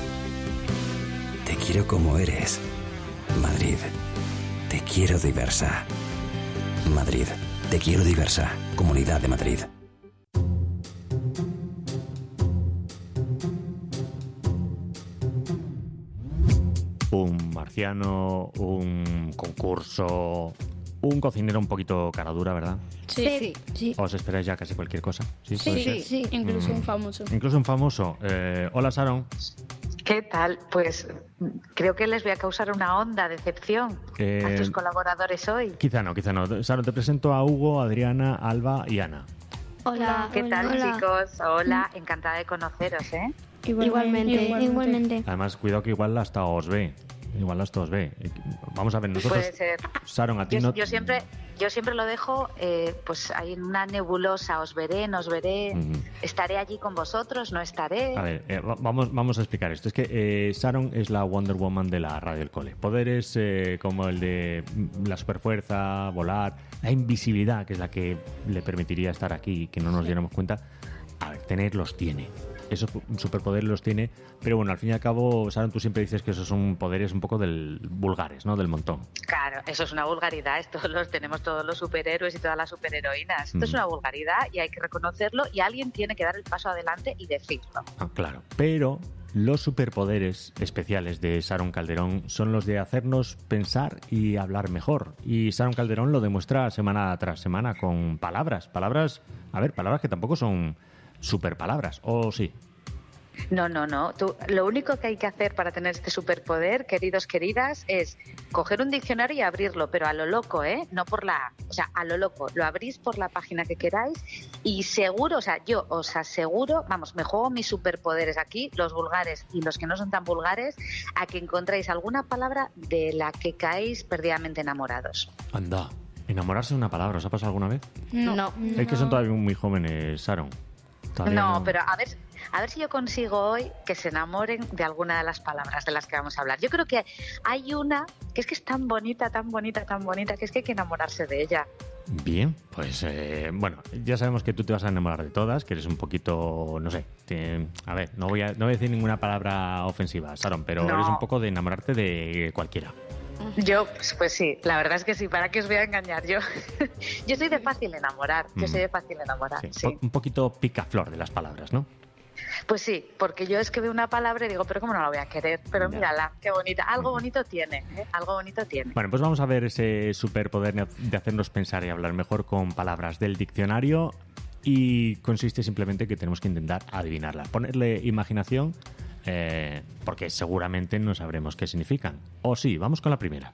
Te quiero como eres. Madrid, te quiero diversa. Madrid, te quiero diversa. Comunidad de Madrid. Un marciano, un concurso, un cocinero un poquito cara dura, ¿verdad? Sí, sí. ¿Os esperáis ya casi cualquier cosa? Sí, sí, sí, sí. Incluso un famoso. Incluso un famoso. Eh, hola, Sharon. ¿Qué tal? Pues creo que les voy a causar una honda decepción Eh, a tus colaboradores hoy. Quizá no, quizá no. Sharon, te presento a Hugo, Adriana, Alba y Ana. Hola, ¿qué tal, hola. chicos? Hola, encantada de conoceros, ¿eh? Igualmente, igualmente. igualmente. Además, cuidado que igual hasta os ve. Igual hasta os ve. Vamos a ver, nosotros... Puede ser. Sharon, a ti Yo, no... yo siempre, yo siempre lo dejo, eh, pues ahí en una nebulosa. Os veré, no os veré. Ujú. Estaré allí con vosotros, no estaré. A ver, eh, va- vamos, vamos a explicar esto. Es que eh, Sharon es la Wonder Woman de la radio del cole. Poderes eh, como el de mm, la superfuerza, volar, la invisibilidad, que es la que le permitiría estar aquí y que no nos diéramos cuenta. A ver, tenerlos tiene. Esos pu- superpoderes los tiene. Pero bueno, al fin y al cabo, Sharon, tú siempre dices que esos son poderes un poco del vulgares, ¿no? Del montón. Claro, eso es una vulgaridad. Esto los tenemos todos los superhéroes y todas las superheroínas. Esto Mm. es una vulgaridad y hay que reconocerlo y alguien tiene que dar el paso adelante y decirlo. Ah, claro. Pero los superpoderes especiales de Sharon Calderón son los de hacernos pensar y hablar mejor. Y Sharon Calderón lo demuestra semana tras semana con palabras. Palabras, a ver, palabras que tampoco son superpalabras, ¿o sí? No, no, no. Tú, lo único que hay que hacer para tener este superpoder, queridos, queridas, es coger un diccionario y abrirlo, pero a lo loco, ¿eh? No por la... O sea, a lo loco. Lo abrís por la página que queráis y seguro, o sea, yo os aseguro, vamos, me juego mis superpoderes aquí, los vulgares y los que no son tan vulgares, a que encontréis alguna palabra de la que caéis perdidamente enamorados. Anda, enamorarse de una palabra, ¿os ha pasado alguna vez? No. No. Es que son todavía muy jóvenes, Sharon. Todavía No, pero a ver, a ver si yo consigo hoy que se enamoren de alguna de las palabras de las que vamos a hablar. Yo creo que hay una que es que es tan bonita, tan bonita, tan bonita, que es que hay que enamorarse de ella. Bien, pues eh, bueno, ya sabemos que tú te vas a enamorar de todas, que eres un poquito, no sé, te- a ver, no voy a, no voy a decir ninguna palabra ofensiva, Sharon, pero No. eres un poco de enamorarte de cualquiera. Yo, pues, pues sí, la verdad es que sí, ¿para qué os voy a engañar? Yo yo soy de fácil enamorar, yo Mm. soy de fácil enamorar, Sí, sí. po- Un poquito picaflor de las palabras, ¿no? Pues sí, porque yo es que veo una palabra y digo, pero ¿cómo no la voy a querer? Pero Ya. mírala, qué bonita, algo bonito tiene, ¿eh? Algo bonito tiene. Bueno, pues vamos a ver ese superpoder de hacernos pensar y hablar mejor con palabras del diccionario y consiste simplemente que tenemos que intentar adivinarlas, ponerle imaginación eh, porque seguramente no sabremos qué significan. O sí, vamos con la primera.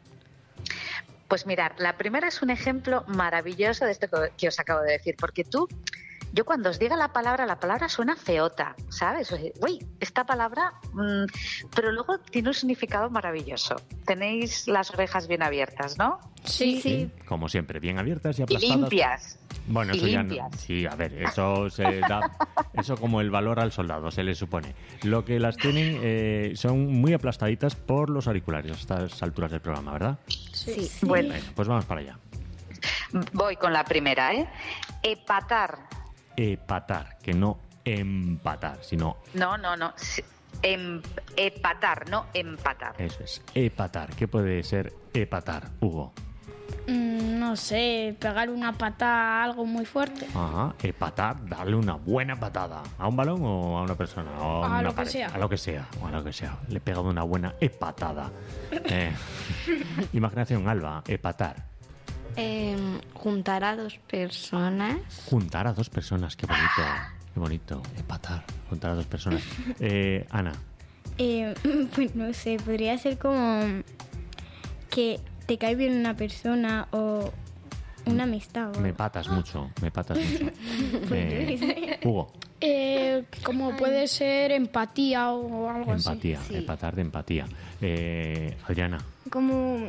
Pues mirar, la primera es un ejemplo maravilloso de esto que- que os acabo de decir, porque tú, yo cuando os diga la palabra, la palabra suena feota, ¿sabes? O sea, uy, esta palabra, mm, pero luego tiene un significado maravilloso. Tenéis las orejas bien abiertas, ¿no? Sí, Como siempre, bien abiertas y Y aplastadas. limpias. Bueno, Y eso ya no. limpias. Sí, a ver, eso se da, eso como el valor al soldado se le supone. Lo que las tienen eh, son muy aplastaditas por los auriculares a estas alturas del programa, ¿verdad? Sí. Bueno, Venga, pues vamos para allá. voy con la primera, ¿eh? Epatar. Epatar, que no empatar, sino No, no, no. Sí, em- epatar, no empatar. eso es, epatar. ¿Qué puede ser epatar, Hugo? Mm, no sé, pegar una patada a algo muy fuerte. Ajá, epatar, darle una buena patada. ¿A un balón o a una persona? O A una lo que pared? sea. A lo que sea, o a lo que sea. Le he pegado una buena epatada. Eh, imaginación, Alba, epatar. Eh, juntar a dos personas. Juntar a dos personas, qué bonito. Qué bonito, epatar, juntar a dos personas. Eh, Ana, Eh, pues no sé, podría ser como que te cae bien una persona o una amistad. o- me patas mucho, me patas mucho. Eh, Hugo, Eh, como puede ser empatía o algo empatía, así. empatar de empatía. Eh, Adriana, Como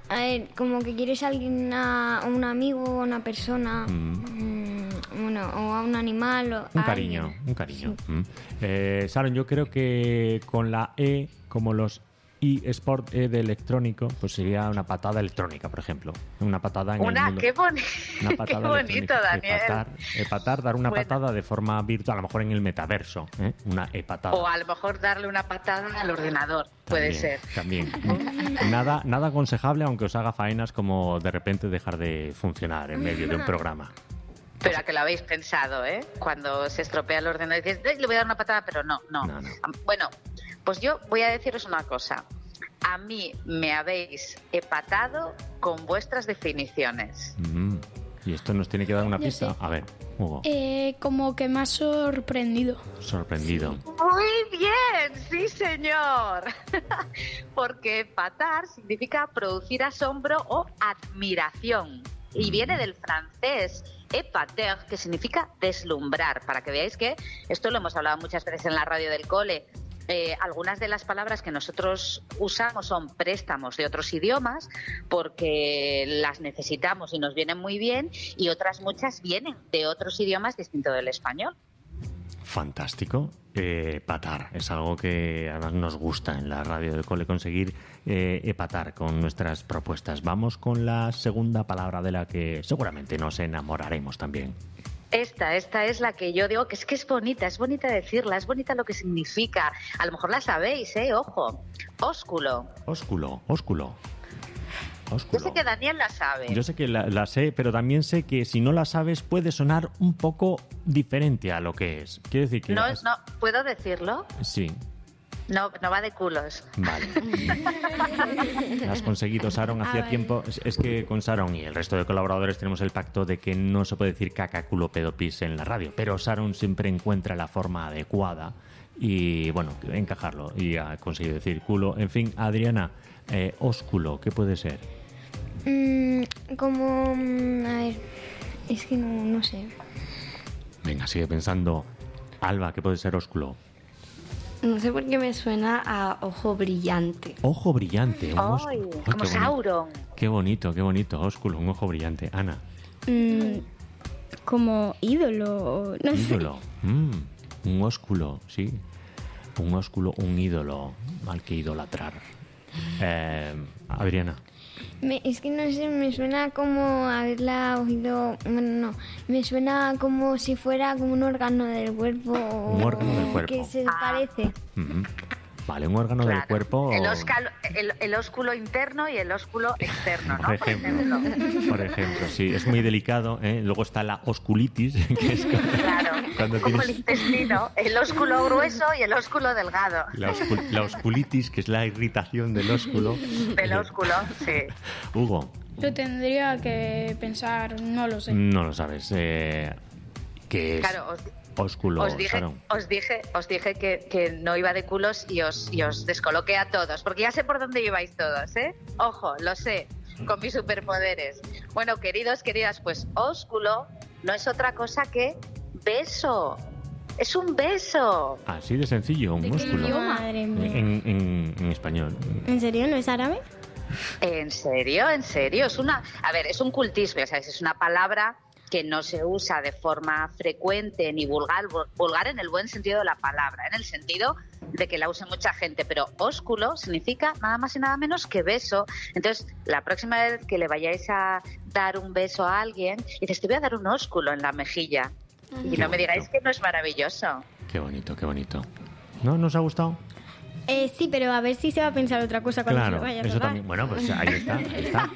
a ver, como que quieres a alguien, a un amigo o una persona, mm. Mm, bueno, o a un animal. O un a cariño, alguien. un cariño. Sí. Mm. Eh, Sharon, yo creo que con la E, como los eSport E de electrónico, pues sería una patada electrónica, por ejemplo. Una patada en una, el mundo. Qué, boni una patada qué bonito, Daniel. Epatar, epatar, dar una bueno. patada de forma virtual, a lo mejor en el metaverso, ¿eh? Una epatada. O a lo mejor darle una patada al ordenador, también, puede ser. También. nada, nada aconsejable, aunque os haga faenas como de repente dejar de funcionar en medio de un programa. Pero a que lo habéis pensado, ¿eh? Cuando se estropea el ordenador y dices, le voy a dar una patada, pero no, no. no, no. Bueno, pues yo voy a deciros una cosa. A mí me habéis epatado con vuestras definiciones. Mm. Y esto nos tiene que dar una Yo pista. sé. A ver, Hugo. Eh, como que me ha sorprendido. Sorprendido. Muy bien, sí señor. Porque epatar significa producir asombro o admiración. Y viene del francés épater, que significa deslumbrar. Para que veáis que esto lo hemos hablado muchas veces en la radio del cole. Eh, algunas de las palabras que nosotros usamos son préstamos de otros idiomas porque las necesitamos y nos vienen muy bien, y otras muchas vienen de otros idiomas distintos del español. Fantástico. Eh, epatar es algo que además nos gusta en la radio del cole, conseguir eh, epatar con nuestras propuestas. Vamos con la segunda palabra de la que seguramente nos enamoraremos también. Esta, esta es la que yo digo que es que es bonita, es bonita decirla, es bonita lo que significa. A lo mejor la sabéis, ¿eh? Ojo. Ósculo. Ósculo, ósculo. Ósculo. Yo sé que Daniel la sabe. Yo sé que la, la sé, pero también sé que si no la sabes puede sonar un poco diferente a lo que es. Quiero decir que... No, has... no, ¿puedo decirlo? Sí. No, no va de culos. Vale. Lo has conseguido, Sharon, hacía tiempo. Es, es que con Sharon y el resto de colaboradores tenemos el pacto de que no se puede decir caca, culo, pedo, pis en la radio, pero Sharon siempre encuentra la forma adecuada y, bueno, encajarlo, y ha conseguido decir culo. En fin, Adriana, eh, ósculo, ¿qué puede ser? Mm, como... A ver, es que no, no sé. Venga, sigue pensando. Alba, ¿qué puede ser ósculo? No sé por qué me suena a ojo brillante. Ojo brillante. Un ósculo. Ay, Ay, como qué Sauron. bonito. Qué bonito, qué bonito. Ósculo, un ojo brillante. Ana. Mm, como ídolo, no sé. Ídolo. Mm, un ósculo, sí. Un ósculo, un ídolo al que idolatrar. Eh, Adriana. Me, es que no sé, me suena como haberla oído... Bueno, no, me suena como si fuera como un órgano del cuerpo. Un órgano del cuerpo. Que se parece. Mm-hmm. Vale, un órgano Claro. del cuerpo... El, óscalo- el, el ósculo interno y el ósculo externo, ¿no? Por ejemplo, por ejemplo, sí, es muy delicado, ¿eh? Luego está la osculitis, que es cuando, Claro, cuando como tienes el intestino, el ósculo grueso y el ósculo delgado. la, oscul- la osculitis, que es la irritación del ósculo. Del ósculo, sí. Hugo, Lo tendría que pensar, no lo sé. no lo sabes. Eh, ¿Qué es Claro, os, ósculo, os dije, Sharon? os dije, os dije que, que no iba de culos y os, y os descoloqué a todos, porque ya sé por dónde ibais todos, ¿eh? Ojo, lo sé, con mis superpoderes. Bueno, queridos, queridas, pues ósculo no es otra cosa que beso. Es un beso. Así de sencillo, un ósculo. Madre En, mía. en, en español. ¿En serio? ¿No es árabe? ¿En serio? ¿En serio? Es una, a ver, es un cultismo, o sea, es una palabra que no se usa de forma frecuente ni vulgar, vulgar en el buen sentido de la palabra, en el sentido de que la use mucha gente, pero ósculo significa nada más y nada menos que beso. Entonces, la próxima vez que le vayáis a dar un beso a alguien, dices, te voy a dar un ósculo en la mejilla. Y Qué no me digáis bonito. que no es maravilloso. Qué bonito, qué bonito. ¿No? ¿Nos ha gustado? Eh, sí, pero a ver si se va a pensar otra cosa cuando se Claro, lo vayas a eso dar. también. Bueno, pues ahí está, ahí está.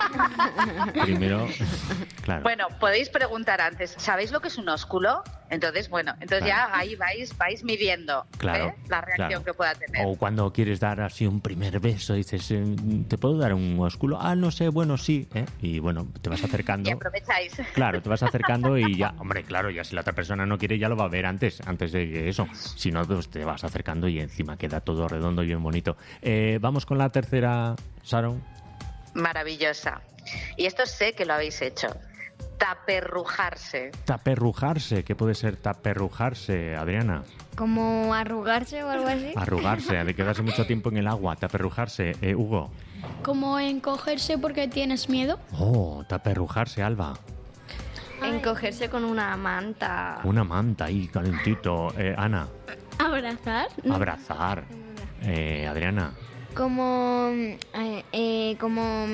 Primero, claro. Bueno, podéis preguntar antes, ¿sabéis lo que es un ósculo? Entonces, bueno, entonces Claro. ya ahí vais, vais midiendo Claro, ¿eh? la reacción claro. que pueda tener. O cuando quieres dar así un primer beso, dices, eh, ¿te puedo dar un ósculo? Ah, no sé, bueno, sí. ¿eh? Y bueno, te vas acercando. Y aprovecháis. Claro, te vas acercando y ya, hombre, claro, ya si la otra persona no quiere ya lo va a ver antes, antes de que eso. Si no, pues te vas acercando y encima queda todo redondo y bien bonito. Eh, vamos con la tercera, Sharon. Maravillosa. Y esto sé que lo habéis hecho. taperrujarse. Taperrujarse, ¿qué puede ser taperrujarse, Adriana? ¿Como arrugarse o algo así? Arrugarse, de quedarse mucho tiempo en el agua, taperrujarse, eh, Hugo. Como encogerse porque tienes miedo. Oh, taperrujarse, Alba. Encogerse con una manta. Una manta ahí, calentito. Eh, Ana. Abrazar. Abrazar. Eh, Adriana. Como... Eh, eh, como...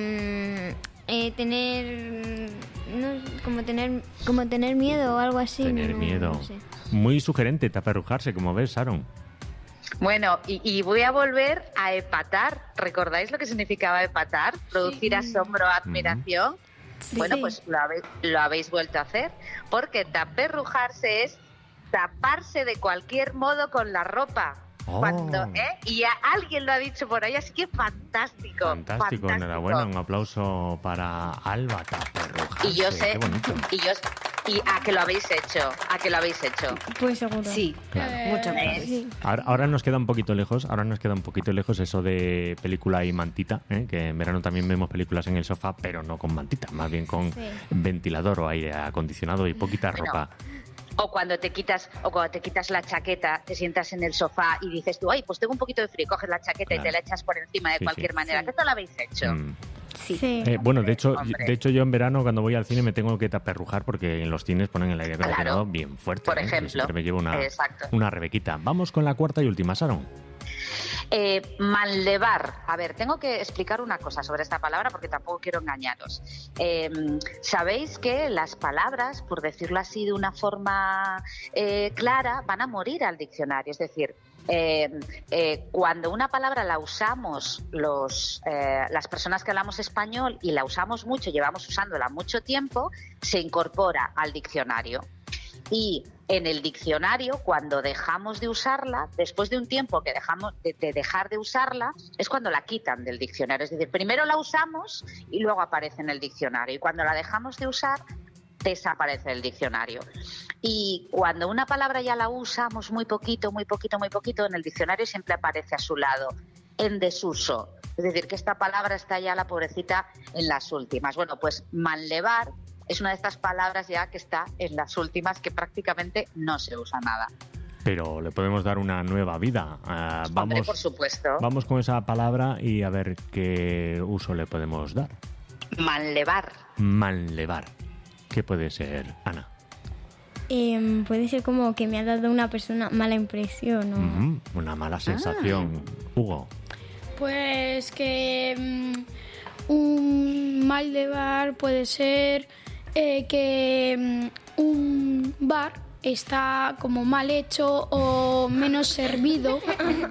Eh, tener... No, como tener como tener miedo o algo así. Tener no, miedo. No sé. Muy sugerente, taperrujarse, como ves, Sharon. Bueno, y, y voy a volver a epatar. ¿Recordáis lo que significaba epatar? Producir Sí. asombro, admiración. Sí. Bueno, pues lo habéis, lo habéis vuelto a hacer, porque taperrujarse es taparse de cualquier modo con la ropa. Oh. Cuando, ¿eh? Y a alguien lo ha dicho por ahí, así que fantástico. Fantástico, enhorabuena, un aplauso para Alba, taperrujarse. Y yo sé, Qué bonito. y yo y a que lo habéis hecho, a que lo habéis hecho. Pues seguro. Sí, Claro. muchas Eh, veces. Sí. Ahora, ahora nos queda un poquito lejos, ahora nos queda un poquito lejos eso de película y mantita, ¿eh? Que en verano también vemos películas en el sofá, pero no con mantita, más bien con Sí. ventilador o aire acondicionado y poquita Bueno, ropa. O cuando te quitas, o cuando te quitas la chaqueta, te sientas en el sofá y dices tú, ay, pues tengo un poquito de frío, coges la chaqueta Claro. y te la echas por encima de Sí, cualquier sí. manera. Sí. ¿Qué tal lo habéis hecho? Mm. Sí. Eh, bueno, de hecho, Hombre. de hecho yo en verano cuando voy al cine me tengo que taperrujar porque en los cines ponen el aire Claro. acondicionado bien fuerte. Por ¿eh? Yo ejemplo. siempre me llevo una, Exacto. una rebequita. Vamos con la cuarta y última, Sharon. Eh, manlevar. A ver, tengo que explicar una cosa sobre esta palabra porque tampoco quiero engañaros. Eh, Sabéis que las palabras, por decirlo así de una forma eh, clara, van a morir al diccionario. Es decir, eh, eh, cuando una palabra la usamos los, eh, las personas que hablamos español y la usamos mucho, llevamos usándola mucho tiempo, se incorpora al diccionario. Y en el diccionario, cuando dejamos de usarla, después de un tiempo que dejamos de, de dejar de usarla, es cuando la quitan del diccionario. Es decir, primero la usamos y luego aparece en el diccionario. Y cuando la dejamos de usar, desaparece del diccionario. Y cuando una palabra ya la usamos muy poquito, muy poquito, muy poquito, en el diccionario siempre aparece a su lado, en desuso. Es decir, que esta palabra está ya, la pobrecita, en las últimas. Bueno, pues manlevar es una de estas palabras ya que está en las últimas, que prácticamente no se usa nada. Pero le podemos dar una nueva vida. Ah, Hombre, vamos, por supuesto. vamos con esa palabra y a ver qué uso le podemos dar. Manlevar. Manlevar. ¿Qué puede ser, Ana? Em, puede ser como que me ha dado una persona mala impresión. ¿no? Mm, una mala sensación. Hugo. Pues que mm, un mal de bar puede ser eh, que mm, un bar está como mal hecho o menos servido.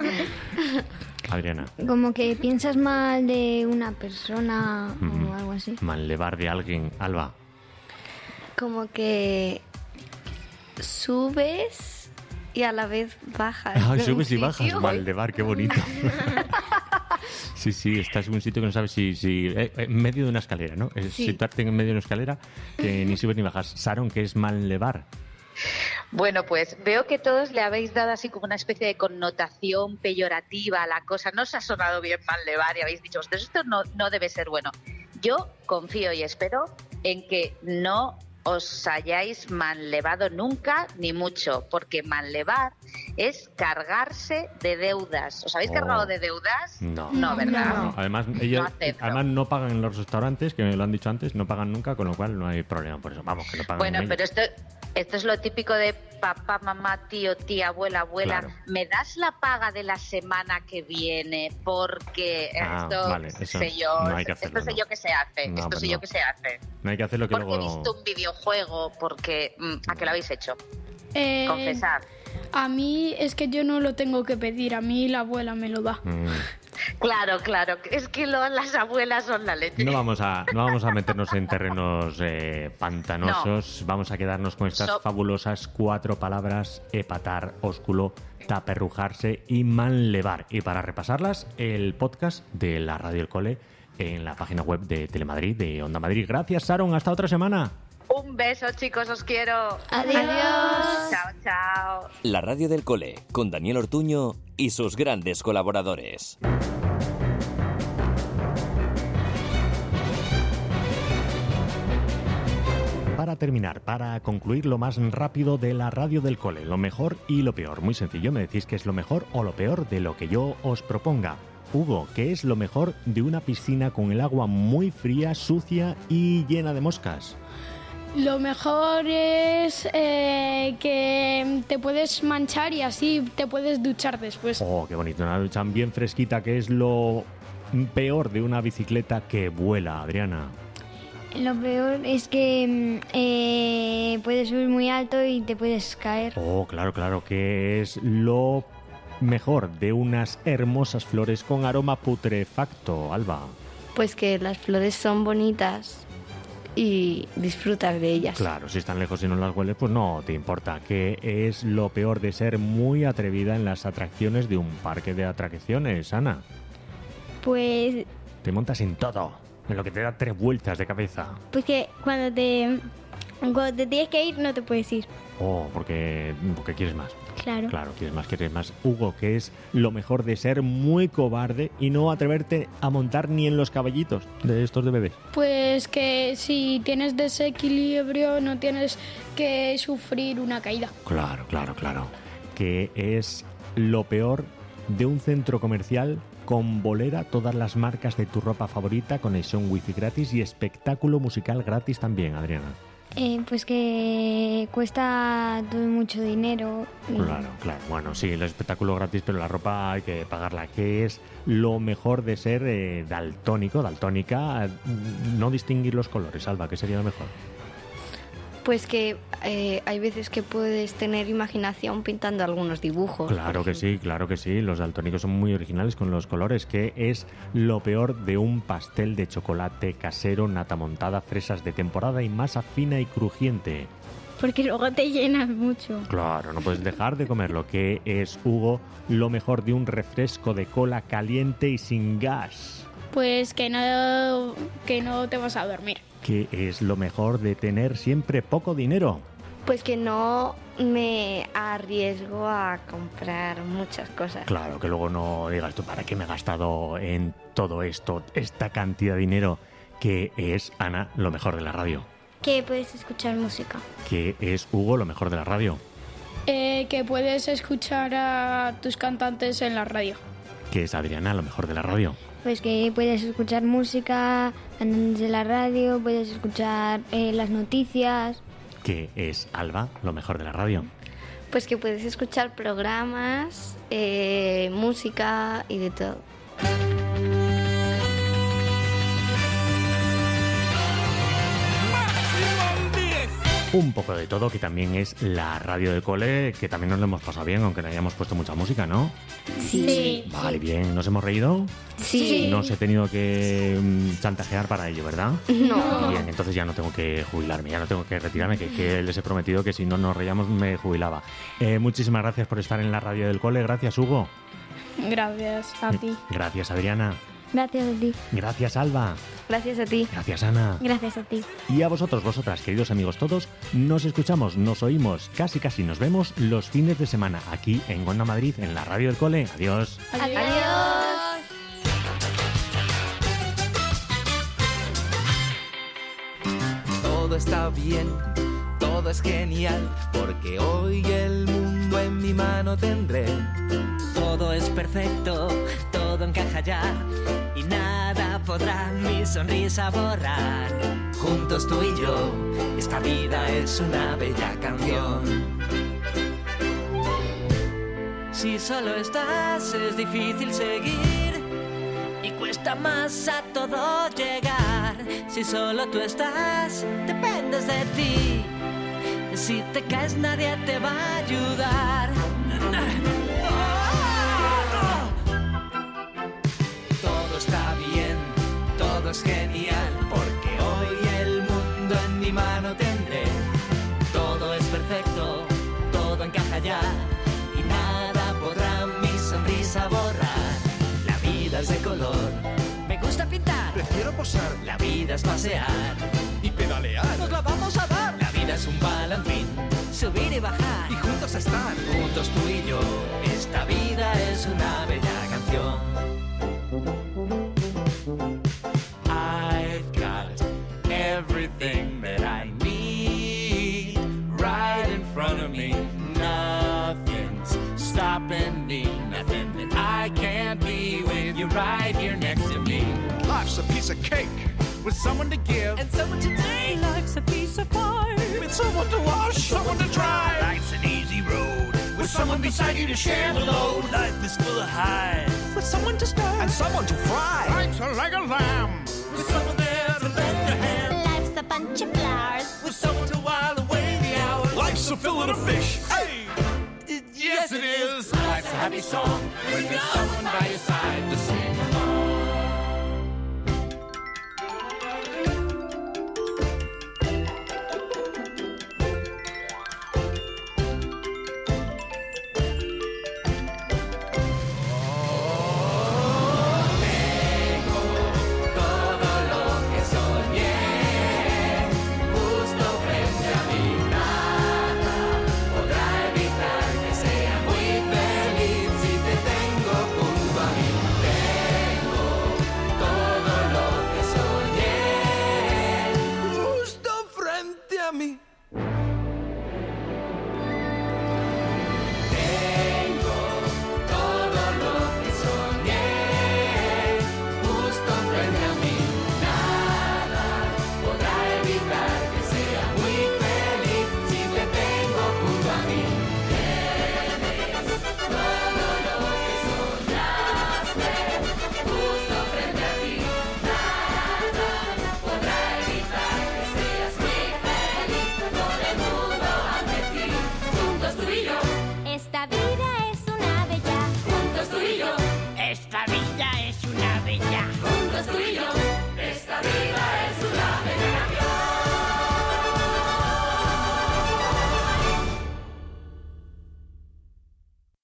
Adriana. Como que piensas mal de una persona Mm. o algo así. Manlevar de alguien. Alba. Como que subes y a la vez bajas. Ay, de subes un y bajas. sitio. Manlevar, qué bonito. Sí, sí, estás en un sitio que no sabes si... si eh, en medio de una escalera, ¿no? Es Sí. situarte en medio de una escalera que ni subes ni bajas. Sharon, ¿qué es manlevar? Bueno, pues veo que todos le habéis dado así como una especie de connotación peyorativa a la cosa. No os ha sonado bien manlevar y habéis dicho, "Ostras, esto no, no debe ser bueno". Yo confío y espero en que no os hayáis manlevado nunca ni mucho, porque manlevar es cargarse de deudas. ¿Os habéis Oh. cargado de deudas? No. No, ¿verdad? No. Además, ellos No acepto. además no pagan en los restaurantes, que me lo han dicho antes, no pagan nunca, con lo cual no hay problema por eso. Vamos, que no pagan Bueno, en pero ellos. esto, esto es lo típico de papá, mamá, tío, tía, abuela, abuela. Claro. ¿Me das la paga de la semana que viene? Porque Ah, esto vale, eso sé yo, no hay que hacerlo, esto sé no. yo que se hace, No, esto pues sé no. yo que se hace. No hay que hacer lo que Porque he luego... visto un videojuego, porque mm, ¿a qué lo habéis hecho? Eh, Confesad. A mí es que yo no lo tengo que pedir, a mí la abuela me lo da. Mm. Claro, claro, es que lo- las abuelas son la leche. No vamos a, no vamos a meternos en terrenos eh, pantanosos. Vamos a quedarnos con estas So- fabulosas cuatro palabras: epatar, ósculo, taperrujarse y manlevar. Y para repasarlas, el podcast de la Radio El Cole en la página web de Telemadrid, de Onda Madrid. Gracias, Sharon. Hasta otra semana. Un beso, chicos, os quiero. Adiós. Chao, chao. La Radio del Cole, con Daniel Ortuño y sus grandes colaboradores. Para para terminar, para concluir lo más rápido de la radio del cole, lo mejor y lo peor. Muy sencillo, me decís qué es lo mejor o lo peor de lo que yo os proponga. Hugo, ¿qué es lo mejor de una piscina con el agua muy fría, sucia y llena de moscas? Lo mejor es eh, que te puedes manchar y así te puedes duchar después. Oh, qué bonito, una ducha bien fresquita. ¿Qué es lo peor de una bicicleta que vuela, Adriana? Lo peor es que eh, puedes subir muy alto y te puedes caer. Oh, claro, claro. ¿Qué es lo mejor de unas hermosas flores con aroma putrefacto, Alba? Pues que las flores son bonitas y disfrutas de ellas. Claro, si están lejos y no las hueles, pues no te importa. ¿Qué es lo peor de ser muy atrevida en las atracciones de un parque de atracciones, Ana? Pues... Te montas en todo, en lo que te da tres vueltas de cabeza. Pues que cuando te, cuando te tienes que ir no te puedes ir. Oh, porque, porque quieres más. Claro. Claro, quieres más, quieres más. Hugo, ¿qué es lo mejor de ser muy cobarde y no atreverte a montar ni en los caballitos de estos de bebés? Pues que si tienes desequilibrio no tienes que sufrir una caída. Claro, claro, claro. ¿Qué es lo peor de un centro comercial con bolera, todas las marcas de tu ropa favorita, conexión wifi gratis y espectáculo musical gratis también, Adriana? Eh, pues que cuesta todo mucho dinero. Y... Claro, claro. Bueno, sí, el espectáculo gratis, pero la ropa hay que pagarla. ¿Qué es lo mejor de ser eh, daltónico, daltónica? No distinguir los colores, Alba, ¿qué sería lo mejor? Pues que eh, hay veces que puedes tener imaginación pintando algunos dibujos. Claro que sí, claro que sí. Los daltónicos son muy originales con los colores. ¿Qué es lo peor de un pastel de chocolate casero, nata montada, fresas de temporada y masa fina y crujiente? Porque luego te llenas mucho. Claro, no puedes dejar de comerlo. ¿Qué es, Hugo, lo mejor de un refresco de cola caliente y sin gas? Pues que no, que no te vas a dormir. ¿Qué es lo mejor de tener siempre poco dinero? Pues que no me arriesgo a comprar muchas cosas. Claro, que luego no digas tú, ¿para qué me he gastado en todo esto, esta cantidad de dinero? ¿Qué es, Ana, lo mejor de la radio? Que puedes escuchar música. ¿Qué es, Hugo, lo mejor de la radio? Eh, que puedes escuchar a tus cantantes en la radio. ¿Qué es, Adriana, lo mejor de la radio? Pues que puedes escuchar música de la radio, puedes escuchar eh, las noticias. ¿Qué es, Alba, lo mejor de la radio? Pues que puedes escuchar programas, eh, música y de todo. Un poco de todo, que también es la radio del cole, que también nos lo hemos pasado bien, aunque no hayamos puesto mucha música, ¿no? Sí. Vale, bien. ¿Nos hemos reído? Sí. No os he tenido que mm, chantajear para ello, ¿verdad? No. Bien, entonces ya no tengo que jubilarme, ya no tengo que retirarme, que, que les he prometido que si no nos reíamos me jubilaba. Eh, muchísimas gracias por estar en la radio del cole. Gracias, Hugo. Gracias a ti. Gracias, Adriana. Gracias a ti. Gracias, Alba. Gracias a ti. Gracias, Ana. Gracias a ti. Y a vosotros, vosotras, queridos amigos todos, nos escuchamos, nos oímos, casi casi nos vemos los fines de semana aquí en Onda Madrid, en la radio del cole. Adiós. Adiós. Adiós. Todo está bien, todo es genial, porque hoy el mundo en mi mano tendré. Todo es perfecto, todo encaja ya, y nada podrá mi sonrisa borrar. Juntos tú y yo, esta vida es una bella canción. Si solo estás es difícil seguir y cuesta más a todo llegar. Si solo tú estás, dependes de ti. Si te caes nadie te va a ayudar. Todo está bien, todo es genial, porque hoy el mundo en mi mano tendré. Todo es perfecto, todo encaja ya, y nada podrá mi sonrisa borrar. La vida es de color, me gusta pintar, Prefiero posar la vida es pasear, y pedalear. nos la vamos a dar. La vida es un balancín, subir y bajar, Y juntos estar. juntos tú y yo, esta vida es una bella canción. I've got everything that I need. right here next to me. Life's a piece of cake with someone to give and someone to take. Life's a piece of pie with someone to wash, someone to dry. Life's an easy road with someone beside you to share the load. Life is full of highs with someone to stir and someone to fry. Life's a leg of lamb with someone there to lend a hand. Life's a bunch of flowers with someone to while away the hours. Life's a fillet of fish. Hey, it, yes it is. Life's a happy song when there's someone by your side to sing.